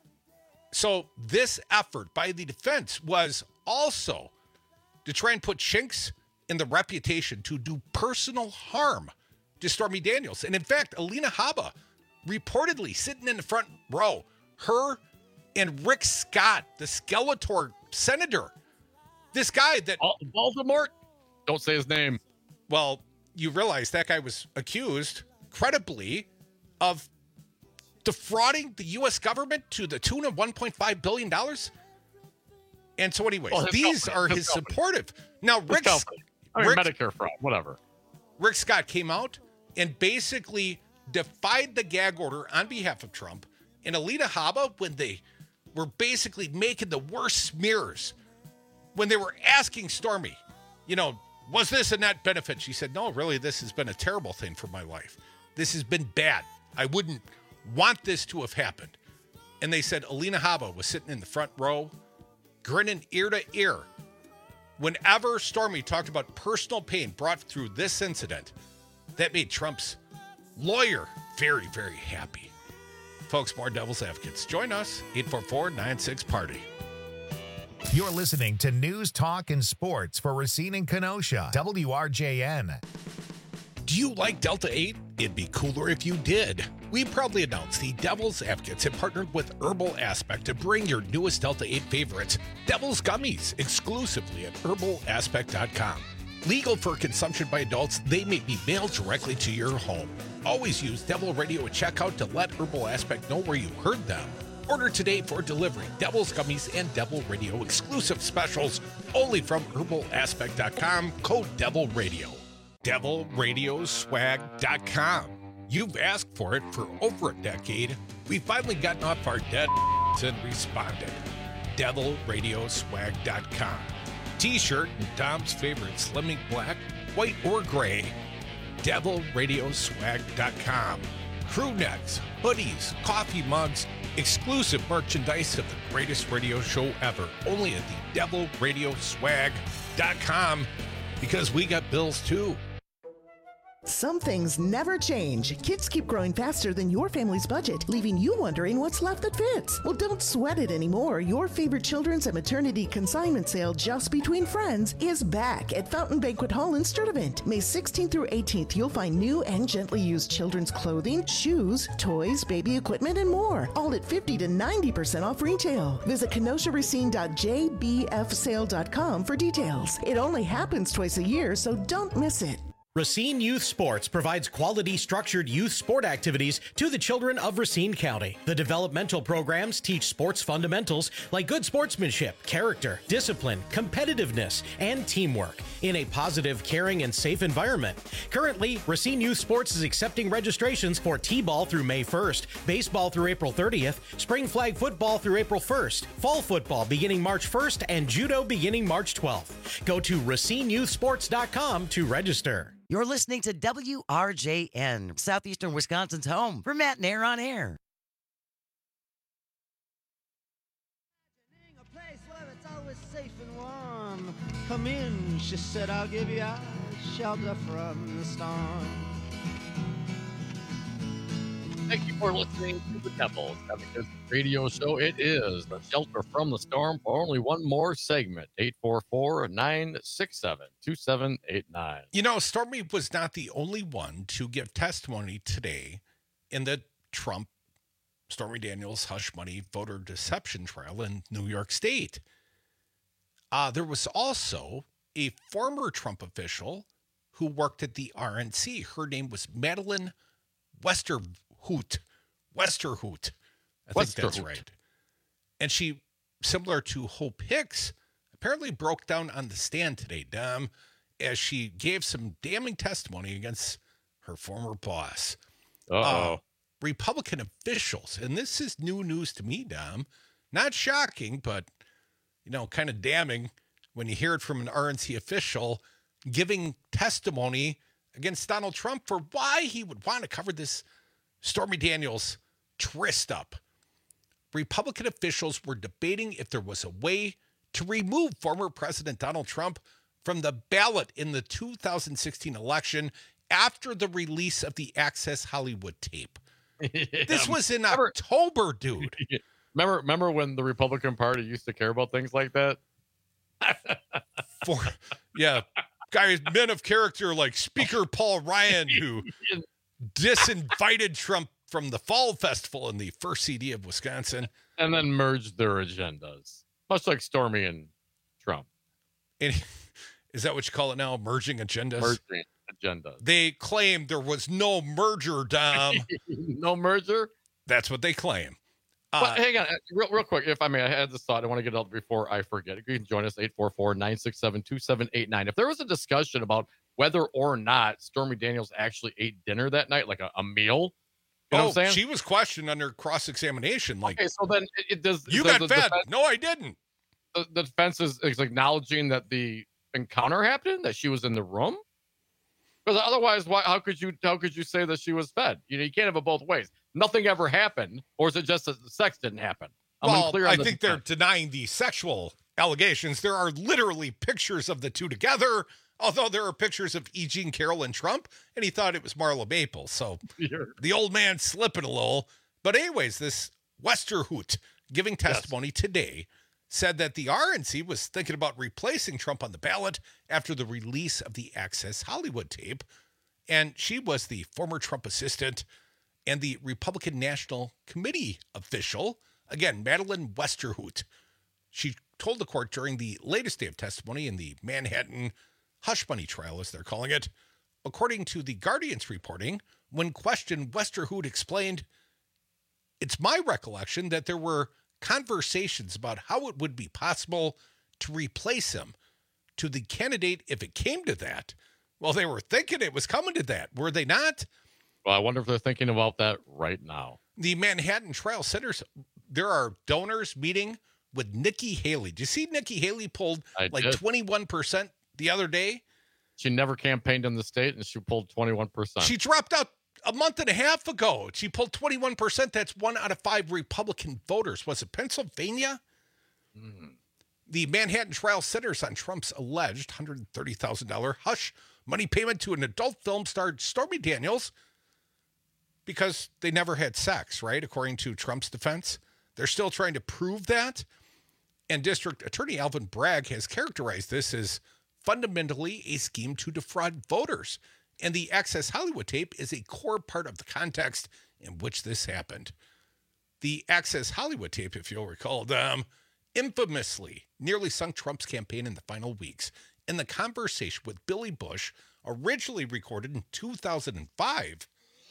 S19: So this effort by the defense was also to try and put chinks in the reputation to do personal harm to Stormy Daniels. And in fact, Alina Habba reportedly sitting in the front row, her and Rick Scott, the Skeletor senator, this guy that...
S18: Baltimore? Don't say his name.
S19: Well, you realize that guy was accused credibly of defrauding the U.S. government to the tune of $1.5 billion. And so anyways, these are his supportive. Now,
S18: Medicare fraud, whatever.
S19: Rick Scott came out and basically defied the gag order on behalf of Trump. And Alina Habba, when they were basically making the worst smears, when they were asking Stormy, you know, was this a net benefit? She said, no, really, this has been a terrible thing for my life. This has been bad. I wouldn't want this to have happened. And they said Alina Habba was sitting in the front row, grinning ear to ear. Whenever Stormy talked about personal pain brought through this incident, that made Trump's lawyer very, very happy. Folks, more Devil's Advocates. Join us, 844-96-PARTY.
S1: You're listening to News, Talk, and Sports for Racine and Kenosha, WRJN.
S19: Do you like Delta 8? It'd be cooler if you did. We proudly announce the Devil's Advocates have partnered with Herbal Aspect to bring your newest Delta 8 favorites, Devil's Gummies, exclusively at herbalaspect.com. Legal for consumption by adults, they may be mailed directly to your home. Always use Devil Radio at checkout to let Herbal Aspect know where you heard them. Order today for delivery. Devil's Gummies and Devil Radio exclusive specials only from herbalaspect.com. Code Devil Radio. DevilRadioswag.com. You've asked for it for over a decade. We've finally gotten off our dead and responded. DevilRadioswag.com. T-shirt and Dom's favorite Slimming Black, white or gray. DevilRadioswag.com. Crew necks, hoodies, coffee mugs, exclusive merchandise of the greatest radio show ever. Only at the DevilRadioswag.com, because we got bills too.
S11: Some things never change. Kids keep growing faster than your family's budget, leaving you wondering what's left that fits. Well, don't sweat it anymore. Your favorite children's and maternity consignment sale, Just Between Friends, is back at Fountain Banquet Hall in Sturtevant. May 16th through 18th, you'll find new and gently used children's clothing, shoes, toys, baby equipment, and more. All at 50 to 90% off retail. Visit KenoshaRacine.jbfsale.com for details. It only happens twice a year, so don't miss it.
S12: Racine Youth Sports provides quality structured youth sport activities to the children of Racine County. The developmental programs teach sports fundamentals like good sportsmanship, character, discipline, competitiveness, and teamwork in a positive, caring, and safe environment. Currently, Racine Youth Sports is accepting registrations for T-ball through May 1st, baseball through April 30th, spring flag football through April 1st, fall football beginning March 1st, and judo beginning March 12th. Go to RacineYouthSports.com to register.
S5: You're listening to WRJN, Southeastern Wisconsin's home for Matt Nair on Air.
S14: A place where it's always safe and warm. Come in, she said, I'll give you a shelter from the storm.
S18: Thank you for listening to the Devil's Advocate Radio Show. It is the Shelter from the Storm for only one more segment. 844-967-2789.
S19: You know, Stormy was not the only one to give testimony today in the Trump Stormy Daniels hush money voter deception trial in New York State. There was also a former Trump official who worked at the RNC. Her name was Madeline Westerhout. I think that's right. And she, similar to Hope Hicks, apparently broke down on the stand today, Dom, as she gave some damning testimony against her former boss. Republican officials, and this is new news to me, Dom. Not shocking, but, you know, kind of damning when you hear it from an RNC official giving testimony against Donald Trump for why he would want to cover this Stormy Daniels tryst up. Republican officials were debating if there was a way to remove former President Donald Trump from the ballot in the 2016 election after the release of the Access Hollywood tape. This was in October, dude.
S18: Remember when the Republican Party used to care about things like that?
S19: Guys, men of character like Speaker Paul Ryan, who disinvited Trump from the Fall Festival in the first CD of Wisconsin.
S18: And then merged their agendas, much like Stormy and Trump.
S19: And is that what you call it now? Merging agendas?
S18: Merging agendas.
S19: They claim there was no merger, Dom.
S18: No merger?
S19: That's what they claim.
S18: But hang on, real quick, if I may, I had this thought. I want to get it out before I forget. You can join us, 844-967-2789. If there was a discussion about whether or not Stormy Daniels actually ate dinner that night, like a meal, you know what I'm saying?
S19: She was questioned under cross-examination. Like,
S18: okay, so then
S19: you got fed. Defense, no, I didn't.
S18: The defense is acknowledging that the encounter happened, that she was in the room. Because otherwise, how could you say that she was fed? You know, you can't have it both ways. Nothing ever happened, or is it just that the sex didn't happen?
S19: I think they're denying the sexual allegations. There are literally pictures of the two together, although there are pictures of E. Jean Carroll and Trump, and he thought it was Marla Maple. So the old man slipping a little. But anyways, this Westerhout giving testimony today said that the RNC was thinking about replacing Trump on the ballot after the release of the Access Hollywood tape. And she was the former Trump assistant and the Republican National Committee official, again, Madeline Westerhout. She told the court during the latest day of testimony in the Manhattan hush money trial, as they're calling it. According to the Guardian's reporting, when questioned, Westerhout explained, "It's my recollection that there were conversations about how it would be possible to replace him to the candidate if it came to that." Well, they were thinking it was coming to that, were they not?
S18: Well, I wonder if they're thinking about that right now.
S19: The Manhattan Trial Centers, there are donors meeting with Nikki Haley. Do you see Nikki Haley pulled
S18: did.
S19: 21% the other day?
S18: She never campaigned in the state, and she pulled 21%.
S19: She dropped out a month and a half ago. She pulled 21%. That's 1 out of 5 Republican voters. Was it Pennsylvania? The Manhattan Trial Centers on Trump's alleged $130,000 hush money payment to an adult film star, Stormy Daniels, because they never had sex, right? According to Trump's defense. They're still trying to prove that. And District Attorney Alvin Bragg has characterized this as fundamentally a scheme to defraud voters. And the Access Hollywood tape is a core part of the context in which this happened. The Access Hollywood tape, if you'll recall, infamously nearly sunk Trump's campaign in the final weeks. In the conversation with Billy Bush, originally recorded in 2005,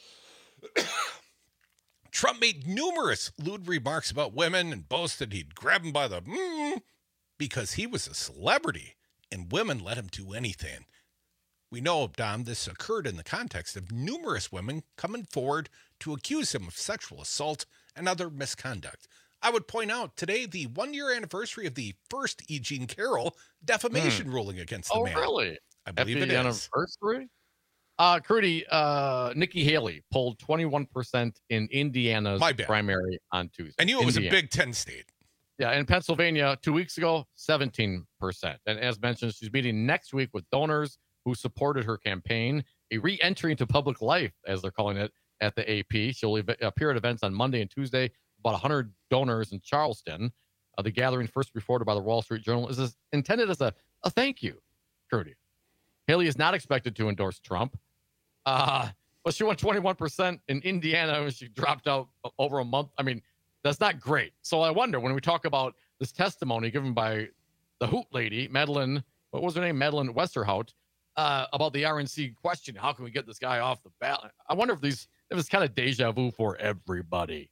S19: Trump made numerous lewd remarks about women and boasted he'd grab them by the because he was a celebrity and women let him do anything. We know, Dom, this occurred in the context of numerous women coming forward to accuse him of sexual assault and other misconduct. I would point out today the 1-year anniversary of the first E. Jean Carroll defamation ruling against the man.
S18: Oh, really?
S19: I believe
S18: Happy
S19: it
S18: anniversary? Crudy, Nikki Haley pulled 21% in Indiana's primary on Tuesday.
S19: I knew it was a Big Ten state.
S18: Yeah, in Pennsylvania 2 weeks ago, 17%. And as mentioned, she's meeting next week with donors who supported her campaign, a re-entry into public life, as they're calling it, at the AP. She'll appear at events on Monday and Tuesday. About 100 donors in Charleston. The gathering, first reported by the Wall Street Journal, is intended as a thank you, Crudy. Haley is not expected to endorse Trump. But she won 21% in Indiana when she dropped out over a month. I mean, that's not great. So I wonder, when we talk about this testimony given by the Hoot lady, Madeline, what was her name? Madeline Westerhout, about the RNC question, how can we get this guy off the ballot? I wonder if it's kind of deja vu for everybody.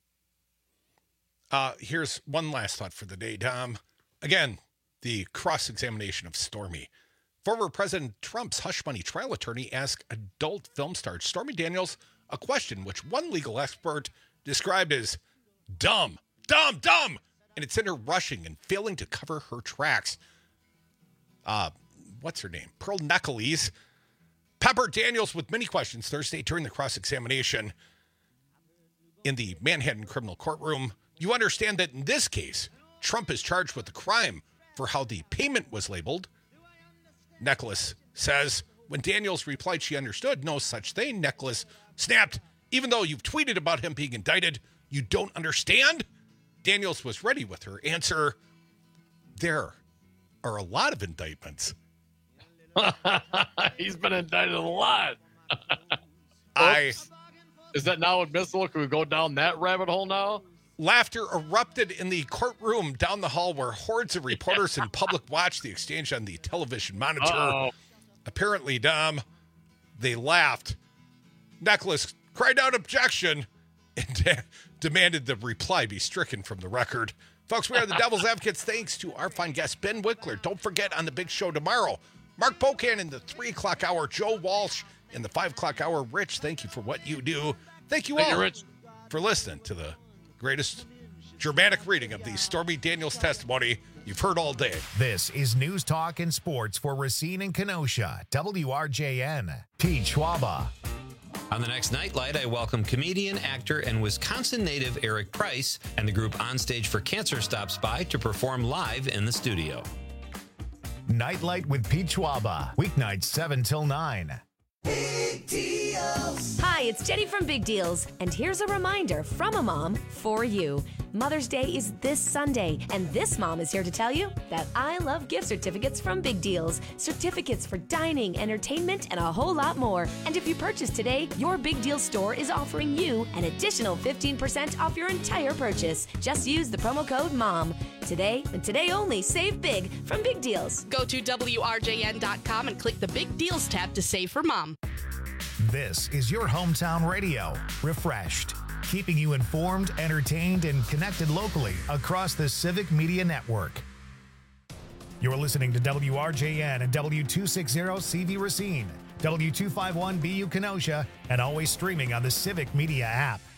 S19: Here's one last thought for the day, Dom. Again, the cross-examination of Stormy. Former President Trump's hush money trial attorney asked adult film star Stormy Daniels a question which one legal expert described as dumb, and it's in her rushing and failing to cover her tracks. What's her name? Pearl Knuckles peppered Daniels with many questions Thursday during the cross-examination in the Manhattan criminal courtroom. You understand that in this case, Trump is charged with the crime for how the payment was labeled. Necklace says when Daniels replied she understood no such thing, Necklace snapped, even though you've tweeted about him being indicted, you don't understand? Daniels was ready with her answer. There are a lot of indictments.
S18: He's been indicted a lot. Is that now admissible? Can we go down that rabbit hole now?
S19: Laughter erupted in the courtroom down the hall where hordes of reporters and public watched the exchange on the television monitor. Apparently, Dom, they laughed. Necklace cried out objection and demanded the reply be stricken from the record. Folks, we are the Devil's Advocates. Thanks to our fine guest, Ben Wickler. Don't forget, on the big show tomorrow, Mark Bocan in the 3 o'clock hour, Joe Walsh in the 5 o'clock hour. Rich, thank you for what you do. Thank you all for listening to the greatest dramatic reading of the Stormy Daniels testimony you've heard all day.
S1: This is News Talk and Sports for Racine and Kenosha. WRJN. Pete Schwaba.
S20: On the next Nightlight, I welcome comedian, actor, and Wisconsin native Eric Price, and the group Onstage for Cancer stops by to perform live in the studio.
S1: Nightlight with Pete Schwaba. Weeknights 7 till 9.
S15: Big Deals. Hi, it's Jenny from Big Deals, and here's a reminder from a mom for you. Mother's Day is this Sunday, and this mom is here to tell you that I love gift certificates from Big Deals. Certificates for dining, entertainment, and a whole lot more. And if you purchase today, your Big Deal store is offering you an additional 15% off your entire purchase. Just use the promo code MOM. Today, and today only, save big from Big Deals.
S16: Go to WRJN.com and click the Big Deals tab to save for Mom.
S1: This is your hometown radio, refreshed, keeping you informed, entertained, and connected locally across the Civic Media Network. You're listening to WRJN and W260CV Racine, W251BU Kenosha, and always streaming on the Civic Media app.